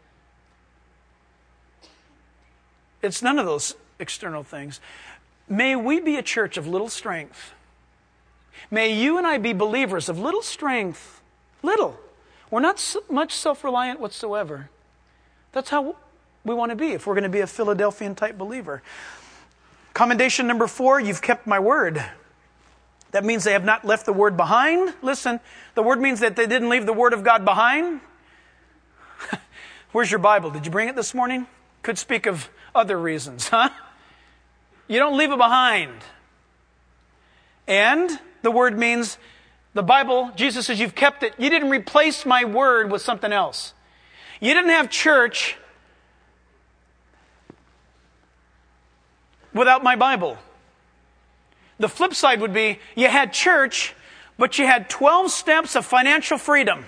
It's none of those external things. May we be a church of little strength. May you and I be believers of little strength. Little. We're not so much self-reliant whatsoever. That's how we want to be if we're going to be a Philadelphian type believer. Commendation number four, you've kept my word. That means they have not left the word behind. Listen, the word means that they didn't leave the word of God behind. Where's your Bible? Did you bring it this morning? Could speak of other reasons, huh? You don't leave it behind. And the word means, the Bible, Jesus says, you've kept it. You didn't replace my word with something else. You didn't have church without my Bible. The flip side would be, you had church, but you had twelve steps of financial freedom.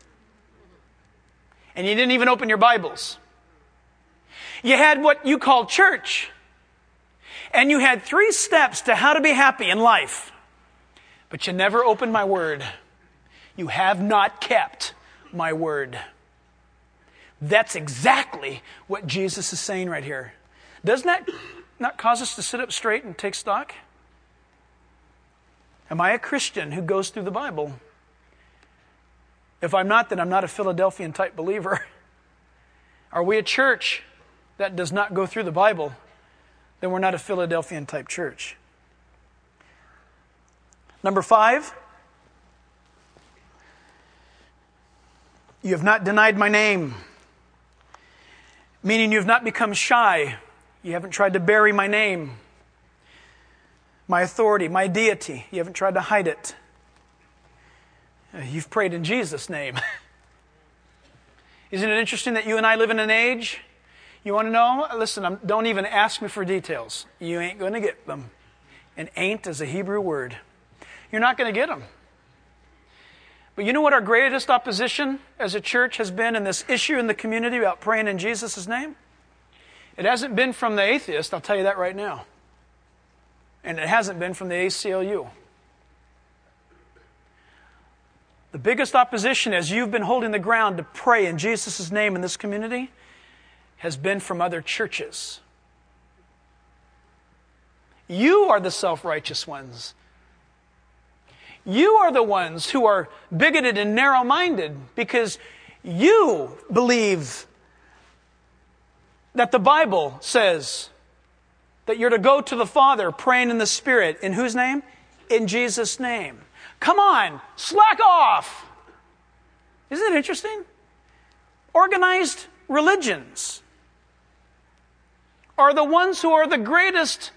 And you didn't even open your Bibles. You had what you call church. And you had three steps to how to be happy in life. But you never opened my word. You have not kept my word. That's exactly what Jesus is saying right here. Doesn't that not cause us to sit up straight and take stock? Am I a Christian who goes through the Bible? If I'm not, then I'm not a Philadelphian type believer. Are we a church that does not go through the Bible? Then we're not a Philadelphian type church. Number five, you have not denied my name. Meaning you have not become shy. You haven't tried to bury my name, my authority, my deity. You haven't tried to hide it. You've prayed in Jesus' name. Isn't it interesting that you and I live in an age? You want to know? Listen, I'm, don't even ask me for details. You ain't going to get them. And ain't is a Hebrew word. You're not going to get them. But you know what our greatest opposition as a church has been in this issue in the community about praying in Jesus' name? It hasn't been from the atheist, I'll tell you that right now. And it hasn't been from the A C L U. The biggest opposition as you've been holding the ground to pray in Jesus' name in this community has been from other churches. You are the self-righteous ones. You are the ones who are bigoted and narrow-minded because you believe that the Bible says that you're to go to the Father praying in the Spirit. In whose name? In Jesus' name. Come on, slack off. Isn't it interesting? Organized religions are the ones who are the greatest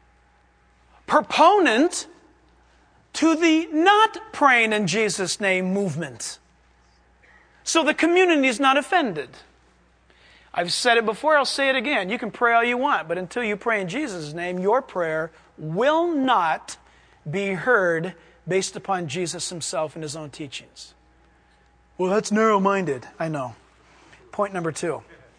proponent to the not praying in Jesus' name movement. So the community is not offended. I've said it before, I'll say it again. You can pray all you want, but until you pray in Jesus' name, your prayer will not be heard based upon Jesus himself and his own teachings. Well, that's narrow-minded. I know. Point number two.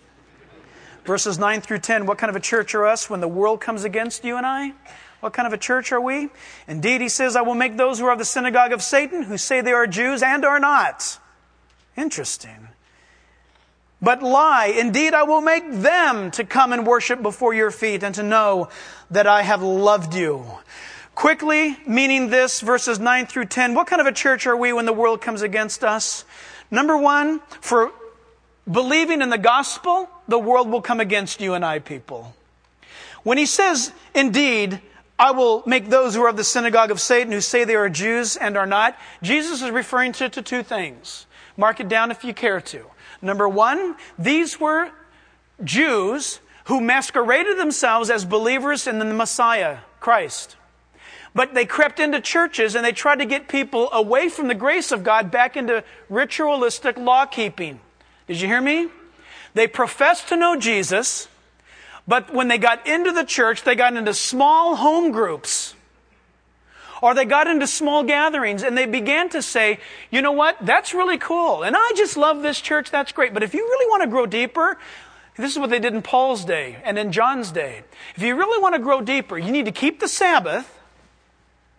Verses nine through ten, what kind of a church are us when the world comes against you and I? What kind of a church are we? Indeed, he says, I will make those who are of the synagogue of Satan, who say they are Jews and are not. Interesting. But lie. Indeed, I will make them to come and worship before your feet and to know that I have loved you. Quickly, meaning this, verses nine through ten, what kind of a church are we when the world comes against us? Number one, for believing in the gospel, the world will come against you and I, people. When he says, indeed, I will make those who are of the synagogue of Satan, who say they are Jews and are not, Jesus is referring to, to two things. Mark it down if you care to. Number one, these were Jews who masqueraded themselves as believers in the Messiah, Christ. But they crept into churches and they tried to get people away from the grace of God back into ritualistic law-keeping. Did you hear me? They professed to know Jesus, but when they got into the church, they got into small home groups. Or they got into small gatherings and they began to say, you know what, that's really cool. And I just love this church, that's great. But if you really want to grow deeper, this is what they did in Paul's day and in John's day. If you really want to grow deeper, you need to keep the Sabbath.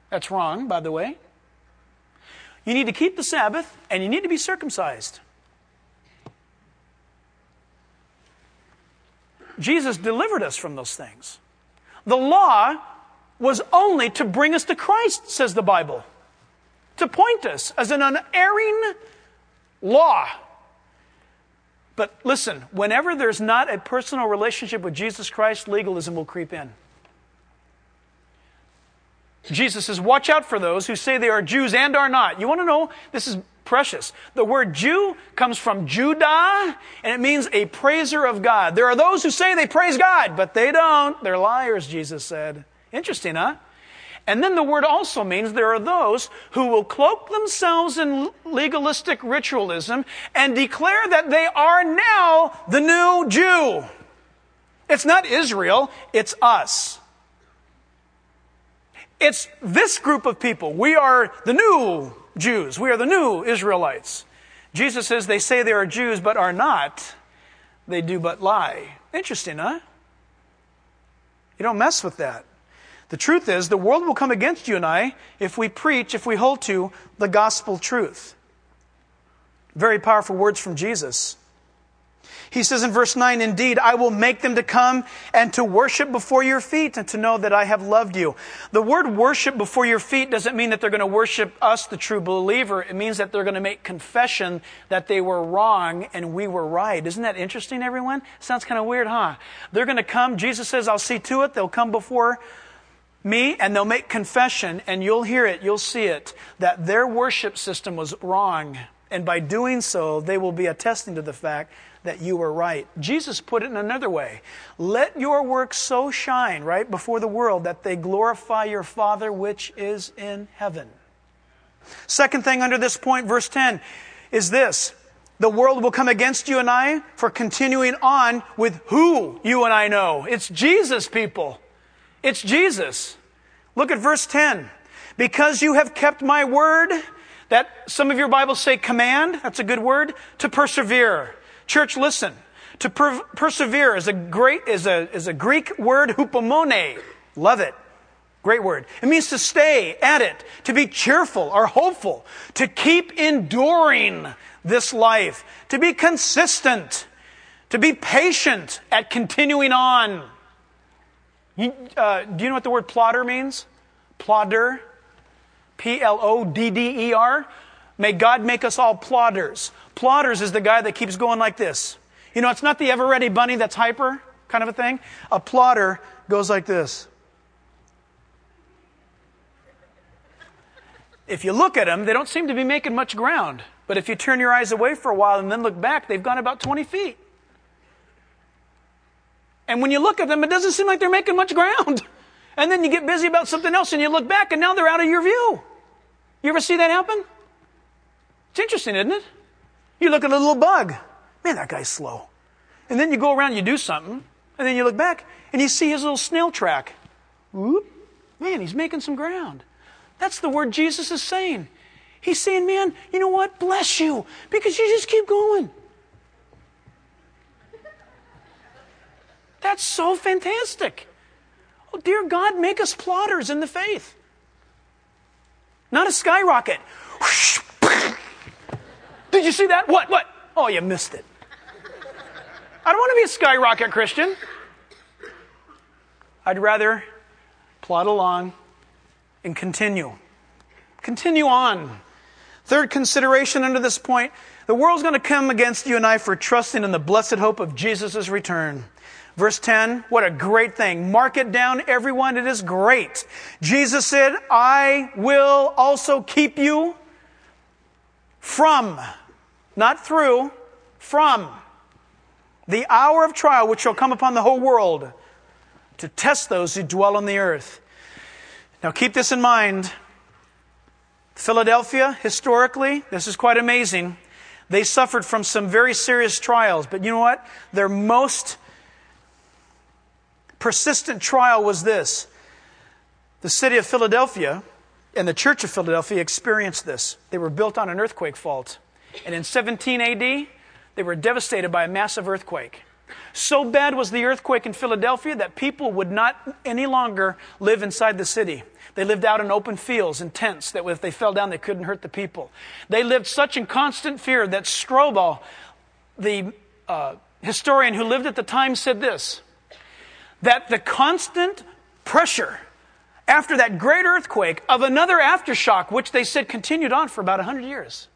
That's wrong, by the way. You need to keep the Sabbath, and you need to be circumcised. Jesus delivered us from those things. The law was only to bring us to Christ, says the Bible. To point us as an unerring law. But listen, whenever there's not a personal relationship with Jesus Christ, legalism will creep in. Jesus says, watch out for those who say they are Jews and are not. You want to know? This is precious. The word Jew comes from Judah, and it means a praiser of God. There are those who say they praise God, but they don't. They're liars, Jesus said. Interesting, huh? And then the word also means there are those who will cloak themselves in legalistic ritualism and declare that they are now the new Jew. It's not Israel, it's us. It's this group of people. We are the new Jews. We are the new Israelites. Jesus says they say they are Jews but are not. They do but lie. Interesting, huh? You don't mess with that. The truth is, the world will come against you and I if we preach, if we hold to the gospel truth. Very powerful words from Jesus. He says in verse nine, indeed, I will make them to come and to worship before your feet and to know that I have loved you. The word worship before your feet doesn't mean that they're going to worship us, the true believer. It means that they're going to make confession that they were wrong and we were right. Isn't that interesting, everyone? Sounds kind of weird, huh? They're going to come. Jesus says, I'll see to it. They'll come before me and they'll make confession, and you'll hear it, you'll see it, that their worship system was wrong. And by doing so, they will be attesting to the fact that you were right. Jesus put it in another way. Let your works so shine, right, before the world that they glorify your Father which is in heaven. Second thing under this point, verse ten, is this. The world will come against you and I for continuing on with who you and I know. It's Jesus, people. It's Jesus. Look at verse ten. Because you have kept my word, that some of your Bibles say command, that's a good word, to persevere. Church, listen. To per- persevere is a great is a is a Greek word, hupomone. Love it. Great word. It means to stay at it, to be cheerful or hopeful, to keep enduring this life, to be consistent, to be patient at continuing on. You, uh, do you know what the word plodder means? Plodder. P L O D D E R. May God make us all plodders. Plodders is the guy that keeps going like this. You know, it's not the ever-ready bunny that's hyper kind of a thing. A plodder goes like this. If you look at them, they don't seem to be making much ground. But if you turn your eyes away for a while and then look back, they've gone about twenty feet. And when you look at them, it doesn't seem like they're making much ground. And then you get busy about something else and you look back and now they're out of your view. You ever see that happen? It's interesting, isn't it? You look at a little bug. Man, that guy's slow. And then you go around and you do something. And then you look back and you see his little snail track. Whoop. Man, he's making some ground. That's the word Jesus is saying. He's saying, man, you know what? Bless you. Because you just keep going. That's so fantastic. Oh, dear God, make us plodders in the faith. Not a skyrocket. Did you see that? What? What? Oh, you missed it. I don't want to be a skyrocket Christian. I'd rather plod along and continue. Continue on. Third consideration under this point, the world's going to come against you and I for trusting in the blessed hope of Jesus' return. Verse ten, what a great thing. Mark it down, everyone. It is great. Jesus said, I will also keep you from, not through, from the hour of trial which shall come upon the whole world to test those who dwell on the earth. Now keep this in mind. Philadelphia, historically, this is quite amazing. They suffered from some very serious trials. But you know what? Their most persistent trial was this. The city of Philadelphia and the church of Philadelphia experienced this. They were built on an earthquake fault. And in seventeen A D, they were devastated by a massive earthquake. So bad was the earthquake in Philadelphia that people would not any longer live inside the city. They lived out in open fields and tents that if they fell down, they couldn't hurt the people. They lived such in constant fear that Strobel, the uh, historian who lived at the time, said this, that the constant pressure after that great earthquake of another aftershock, which they said continued on for about one hundred years,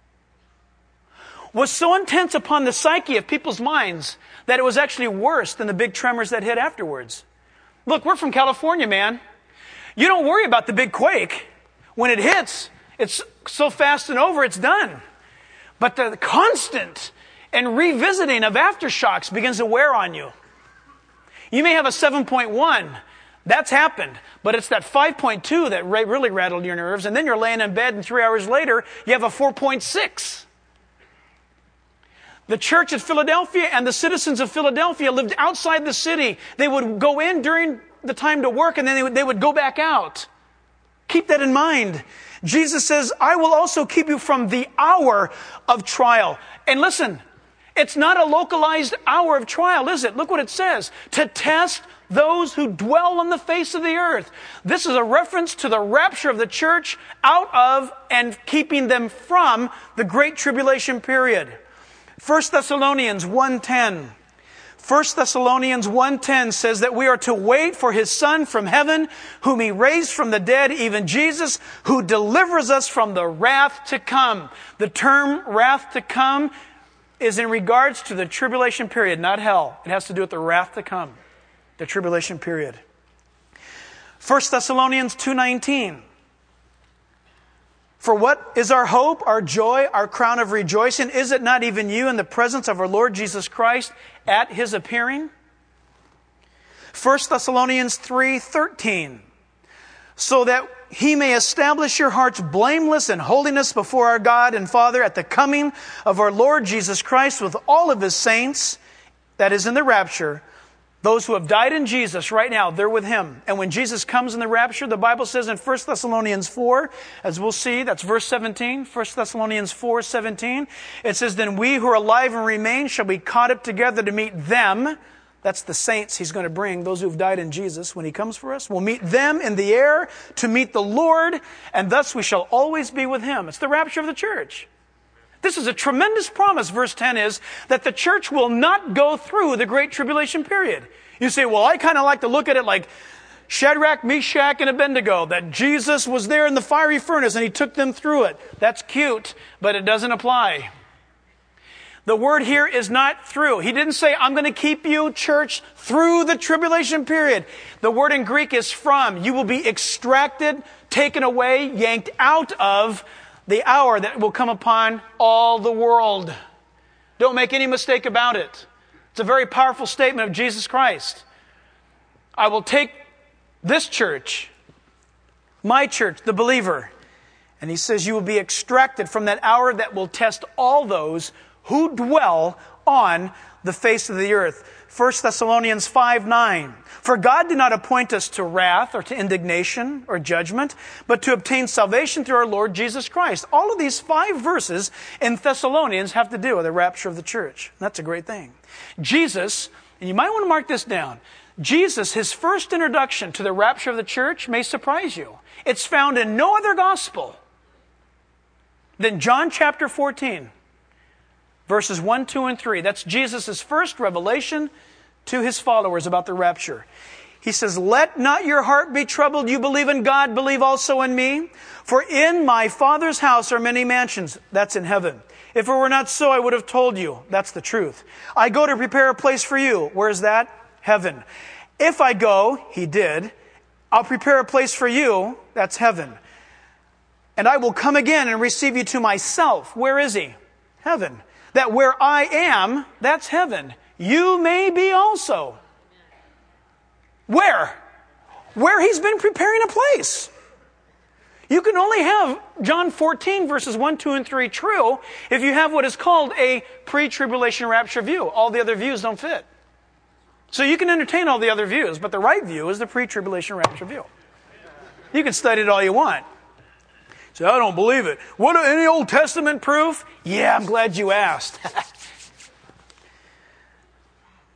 was so intense upon the psyche of people's minds that it was actually worse than the big tremors that hit afterwards. Look, we're from California, man. You don't worry about the big quake. When it hits, it's so fast and over, it's done. But the constant and revisiting of aftershocks begins to wear on you. You may have a seven point one. That's happened. But it's that five point two that really rattled your nerves. And then you're laying in bed and three hours later, you have a four point six. The church at Philadelphia and the citizens of Philadelphia lived outside the city. They would go in during the time to work and then they would, they would go back out. Keep that in mind. Jesus says, I will also keep you from the hour of trial. And listen, it's not a localized hour of trial, is it? Look what it says. To test those who dwell on the face of the earth. This is a reference to the rapture of the church out of and keeping them from the great tribulation period. First Thessalonians one ten. First Thessalonians one ten says that we are to wait for His Son from heaven, whom He raised from the dead, even Jesus, who delivers us from the wrath to come. The term wrath to come is in regards to the tribulation period, not hell. It has to do with the wrath to come, the tribulation period. First Thessalonians two nineteen. For what is our hope, our joy, our crown of rejoicing? Is it not even you in the presence of our Lord Jesus Christ at His appearing? First Thessalonians three thirteen. So that He may establish your hearts blameless in holiness before our God and Father at the coming of our Lord Jesus Christ with all of His saints, that is in the rapture. Those who have died in Jesus right now, they're with Him. And when Jesus comes in the rapture, the Bible says in First Thessalonians four, as we'll see, that's verse seventeen, First Thessalonians four seventeen, it says, then we who are alive and remain shall be caught up together to meet them. That's the saints He's going to bring, those who have died in Jesus when He comes for us. We'll meet them in the air to meet the Lord, and thus we shall always be with Him. It's the rapture of the church. This is a tremendous promise, verse ten is, that the church will not go through the great tribulation period. You say, well, I kind of like to look at it like Shadrach, Meshach, and Abednego, that Jesus was there in the fiery furnace and He took them through it. That's cute, but it doesn't apply. The word here is not through. He didn't say, I'm going to keep you, church, through the tribulation period. The word in Greek is from. You will be extracted, taken away, yanked out of the hour that will come upon all the world. Don't make any mistake about it. It's a very powerful statement of Jesus Christ. I will take this church, my church, the believer, and He says you will be extracted from that hour that will test all those who dwell on the face of the earth. First Thessalonians five nine. For God did not appoint us to wrath or to indignation or judgment, but to obtain salvation through our Lord Jesus Christ. All of these five verses in Thessalonians have to do with the rapture of the church. That's a great thing. Jesus, and you might want to mark this down, Jesus, His first introduction to the rapture of the church may surprise you. It's found in no other gospel than John chapter fourteen. Verses one, two, and three. That's Jesus' first revelation to His followers about the rapture. He says, let not your heart be troubled. You believe in God, believe also in me. For in my Father's house are many mansions. That's in heaven. If it were not so, I would have told you. That's the truth. I go to prepare a place for you. Where is that? Heaven. If I go, He did, I'll prepare a place for you. That's heaven. And I will come again and receive you to myself. Where is He? Heaven. That where I am, that's heaven. You may be also. Where? Where He's been preparing a place. You can only have John fourteen verses one, two, and three true if you have what is called a pre-tribulation rapture view. All the other views don't fit. So you can entertain all the other views, but the right view is the pre-tribulation rapture view. You can study it all you want. Say, I don't believe it. What, any Old Testament proof? Yeah, I'm glad you asked.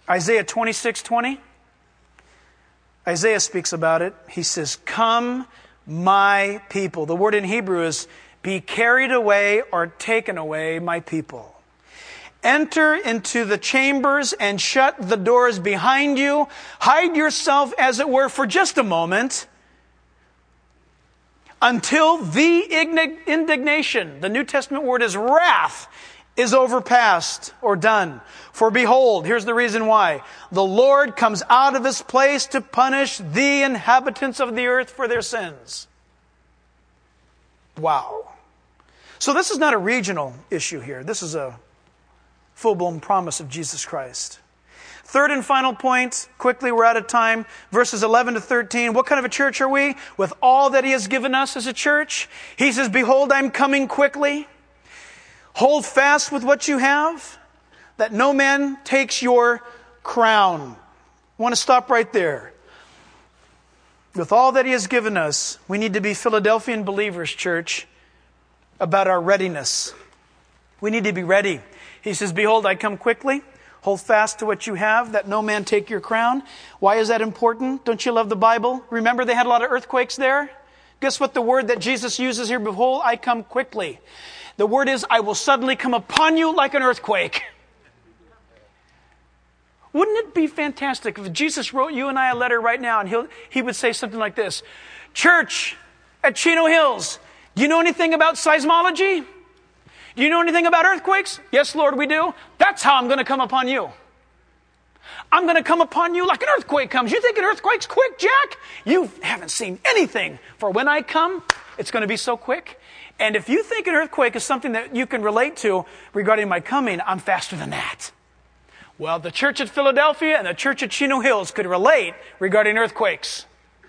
Isaiah twenty-six twenty. Isaiah speaks about it. He says, "Come, my people." The word in Hebrew is be carried away or taken away, my people. Enter into the chambers and shut the doors behind you. Hide yourself, as it were, for just a moment, until the indignation, the New Testament word is wrath, is overpassed or done. For behold, here's the reason why. The Lord comes out of his place to punish the inhabitants of the earth for their sins. Wow. So this is not a regional issue here. This is a full-blown promise of Jesus Christ. Third and final point, quickly, we're out of time. Verses eleven to thirteen. What kind of a church are we? With all that he has given us as a church. He says, "Behold, I'm coming quickly. Hold fast with what you have, that no man takes your crown." I want to stop right there. With all that he has given us, we need to be Philadelphian believers, church, about our readiness. We need to be ready. He says, "Behold, I come quickly. Hold fast to what you have, that no man take your crown." Why is that important? Don't you love the Bible? Remember they had a lot of earthquakes there? Guess what the word that Jesus uses here? "Behold, I come quickly." The word is, I will suddenly come upon you like an earthquake. Wouldn't it be fantastic if Jesus wrote you and I a letter right now and he'll, he would say something like this: "Church at Chino Hills, do you know anything about seismology? Do you know anything about earthquakes?" "Yes, Lord, we do." "That's how I'm going to come upon you. I'm going to come upon you like an earthquake comes." "You think an earthquake's quick, Jack? You haven't seen anything. For when I come, it's going to be so quick." And if you think an earthquake is something that you can relate to regarding my coming, I'm faster than that. Well, the church at Philadelphia and the church at Chino Hills could relate regarding earthquakes.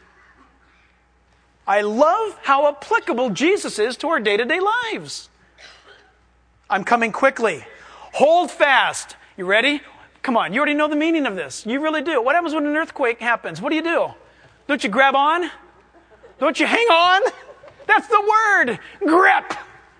I love how applicable Jesus is to our day-to-day lives. I'm coming quickly. Hold fast. You ready? Come on, you already know the meaning of this. You really do. What happens when an earthquake happens? What do you do? Don't you grab on? Don't you hang on? That's the word. Grip.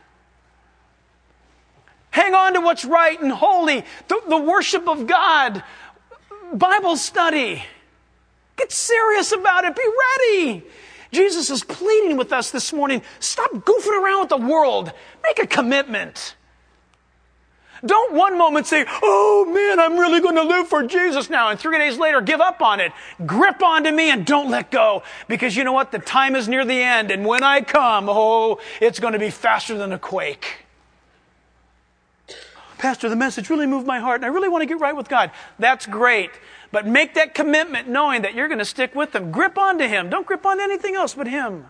Hang on to what's right and holy. The, the worship of God. Bible study. Get serious about it. Be ready. Jesus is pleading with us this morning. Stop goofing around with the world. Make a commitment. Don't one moment say, "Oh man, I'm really going to live for Jesus now," and three days later give up on it. Grip onto me and don't let go. Because you know what? The time is near the end. And when I come, oh, it's going to be faster than a quake. "Pastor, the message really moved my heart and I really want to get right with God." That's great. But make that commitment knowing that you're going to stick with him. Grip onto him. Don't grip on anything else but him.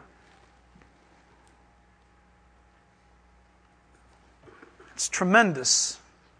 It's tremendous.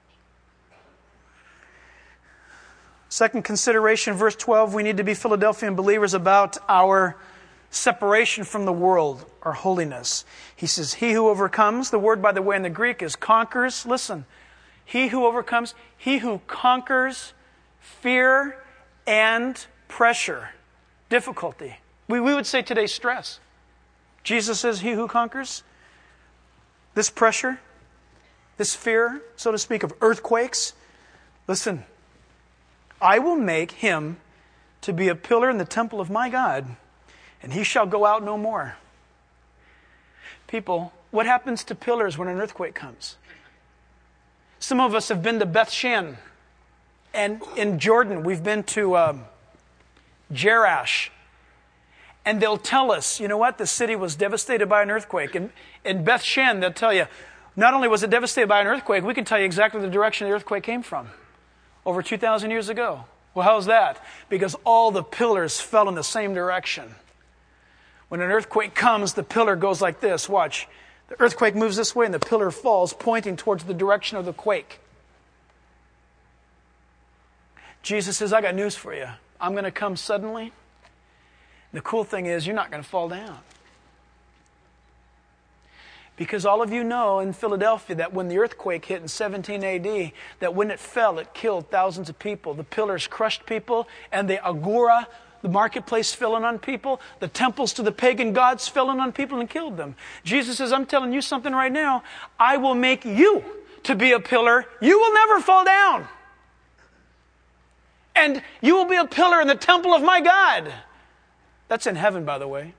Second consideration, verse twelve, we need to be Philadelphian believers about our separation from the world, our holiness. He says, "He who overcomes," the word, by the way, in the Greek is conquers. Listen, he who overcomes, he who conquers fear and pressure, difficulty. We, we would say today stress. Jesus says, he who conquers this pressure, this fear, so to speak, of earthquakes. Listen, "I will make him to be a pillar in the temple of my God, and he shall go out no more." People, what happens to pillars when an earthquake comes? Some of us have been to Beth Shan, and in Jordan we've been to um, Jerash, and they'll tell us, you know what, the city was devastated by an earthquake. And in Beth Shan, they'll tell you, not only was it devastated by an earthquake, we can tell you exactly the direction the earthquake came from. Over two thousand years ago. Well, how's that? Because all the pillars fell in the same direction. When an earthquake comes, the pillar goes like this. Watch. The earthquake moves this way and the pillar falls, pointing towards the direction of the quake. Jesus says, "I got news for you. I'm going to come suddenly." The cool thing is, you're not going to fall down. Because all of you know in Philadelphia that when the earthquake hit in seventeen A D, that when it fell, it killed thousands of people. The pillars crushed people, and the agora, the marketplace, fell in on people. The temples to the pagan gods fell in on people and killed them. Jesus says, "I'm telling you something right now. I will make you to be a pillar. You will never fall down." and you will be a pillar in the temple of my God. That's in heaven, by the way.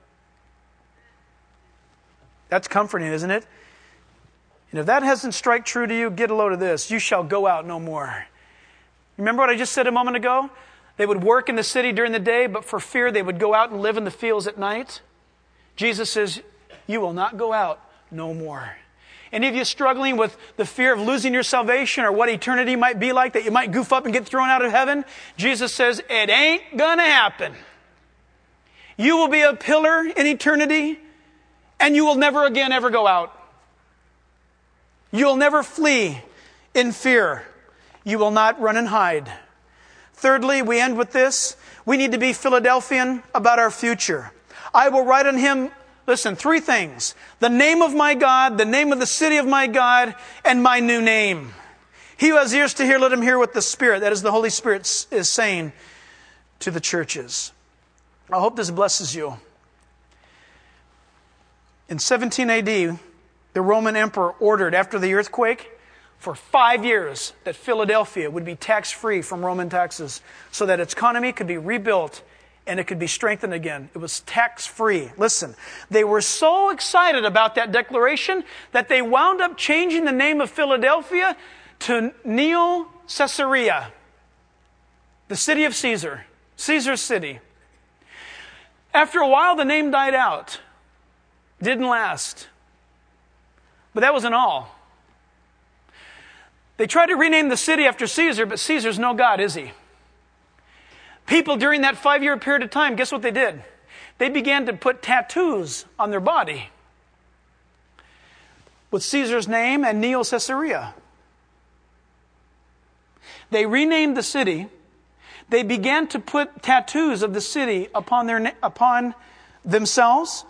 That's comforting, isn't it? And if that hasn't struck true to you, get a load of this. You shall go out no more. Remember what I just said a moment ago? They would work in the city during the day, but for fear they would go out and live in the fields at night. Jesus says, you will not go out no more. Any of you struggling with the fear of losing your salvation or what eternity might be like, that you might goof up and get thrown out of heaven? Jesus says, it ain't gonna happen. You will be a pillar in eternity, and you will never again ever go out. You will never flee in fear. You will not run and hide. Thirdly, we end with this. We need to be Philadelphian about our future. I will write on him, listen, three things. The name of my God, the name of the city of my God, and my new name. He who has ears to hear, let him hear what the Spirit, that is the Holy Spirit, is saying to the churches. I hope this blesses you. In seventeen A D, the Roman emperor ordered, after the earthquake, for five years that Philadelphia would be tax-free from Roman taxes so that its economy could be rebuilt and it could be strengthened again. It was tax-free. Listen, they were so excited about that declaration that they wound up changing the name of Philadelphia to Neo Caesarea, the city of Caesar, Caesar's city. After a while, the name died out. Didn't last. But that wasn't all. They tried to rename the city after Caesar, but Caesar's no God, is he? People during that five-year period of time, guess what they did? They began to put tattoos on their body with Caesar's name and Neo Caesarea. They renamed the city. They began to put tattoos of the city upon their upon themselves.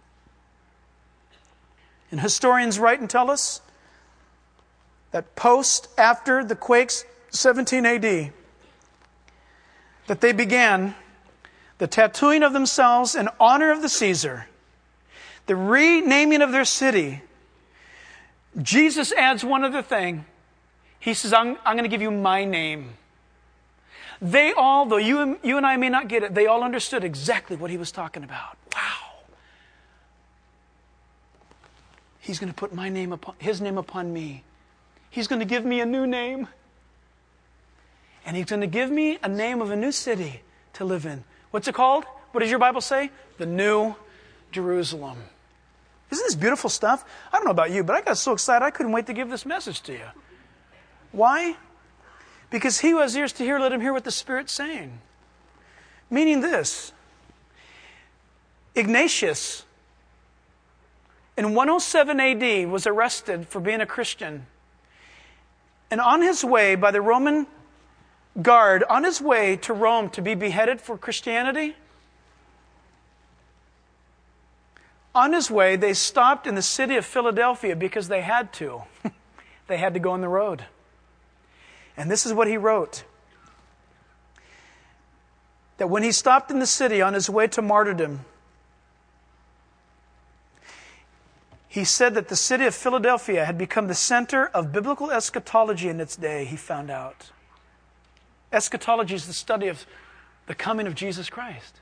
And historians write and tell us that post after the quakes, seventeen A D, that they began the tattooing of themselves in honor of the Caesar, the renaming of their city. Jesus adds one other thing. He says, I'm, I'm going to give you my name. They all, though you, you and I may not get it, they all understood exactly what he was talking about. Wow. He's going to put my name upon, his name upon me. He's going to give me a new name. And he's going to give me a name of a new city to live in. What's it called? What does your Bible say? The New Jerusalem. Isn't this beautiful stuff? I don't know about you, but I got so excited I couldn't wait to give this message to you. Why? Because he who has ears to hear, let him hear what the Spirit's saying. Meaning this. Ignatius, in one oh seven A D, was arrested for being a Christian. And on his way by the Roman guard, on his way to Rome to be beheaded for Christianity, on his way, they stopped in the city of Philadelphia because they had to. They had to go on the road. And this is what he wrote. That when he stopped in the city on his way to martyrdom, he said that the city of Philadelphia had become the center of biblical eschatology in its day, he found out. Eschatology is the study of the coming of Jesus Christ.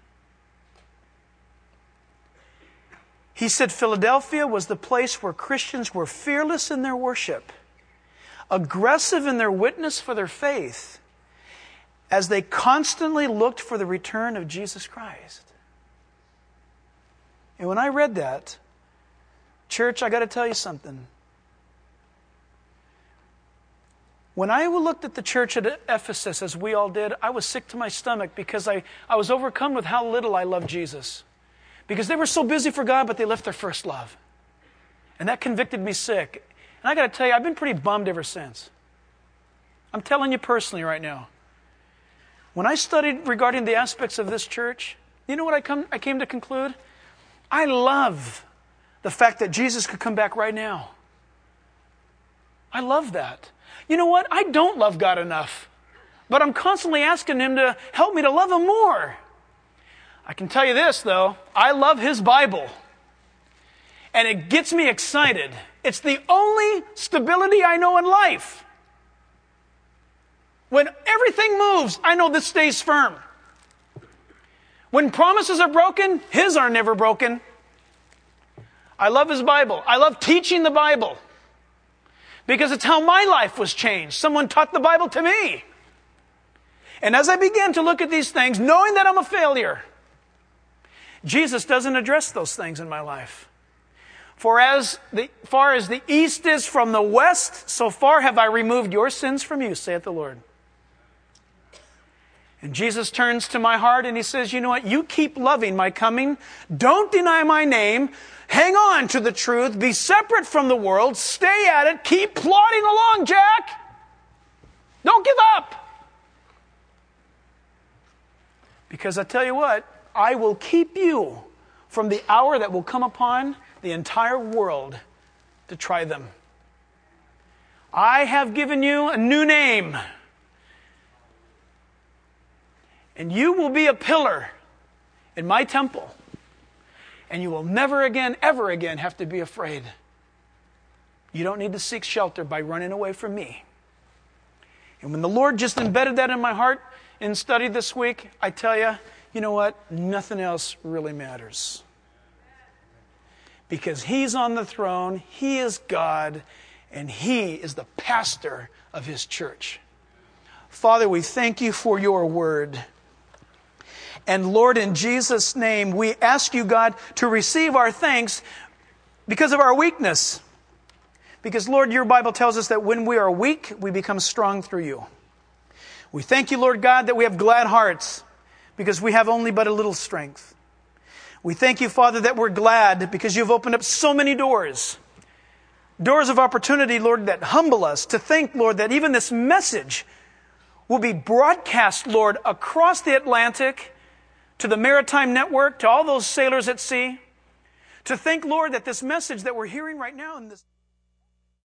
He said Philadelphia was the place where Christians were fearless in their worship, aggressive in their witness for their faith, as they constantly looked for the return of Jesus Christ. And when I read that, church, I got to tell you something. When I looked at the church at Ephesus, as we all did, I was sick to my stomach because I, I was overcome with how little I loved Jesus. Because they were so busy for God, but they left their first love. And that convicted me sick. And I got to tell you, I've been pretty bummed ever since. I'm telling you personally right now. When I studied regarding the aspects of this church, you know what I, come, I came to conclude? I love the fact that Jesus could come back right now. I love that. You know what? I don't love God enough. But I'm constantly asking Him to help me to love Him more. I can tell you this, though. I love His Bible. And it gets me excited. It's the only stability I know in life. When everything moves, I know this stays firm. When promises are broken, His are never broken. I love His Bible. I love teaching the Bible because it's how my life was changed. Someone taught the Bible to me. And as I began to look at these things, knowing that I'm a failure, Jesus doesn't address those things in my life. For as the, far as the east is from the west, so far have I removed your sins from you, saith the Lord. And Jesus turns to my heart and He says, you know what? You keep loving my coming. Don't deny my name. Hang on to the truth. Be separate from the world. Stay at it. Keep plodding along, Jack. Don't give up. Because I tell you what, I will keep you from the hour that will come upon the entire world to try them. I have given you a new name. And you will be a pillar in my temple. And you will never again, ever again have to be afraid. You don't need to seek shelter by running away from me. And when the Lord just embedded that in my heart in study this week, I tell you, you know what? Nothing else really matters. Because He's on the throne, He is God, and He is the pastor of His church. Father, we thank You for Your word. And Lord, in Jesus' name, we ask You, God, to receive our thanks because of our weakness. Because, Lord, Your Bible tells us that when we are weak, we become strong through You. We thank You, Lord God, that we have glad hearts because we have only but a little strength. We thank You, Father, that we're glad because You've opened up so many doors. Doors of opportunity, Lord, that humble us to think, Lord, that even this message will be broadcast, Lord, across the Atlantic, to the Maritime Network, to all those sailors at sea. To think, Lord, that this message that we're hearing right now in this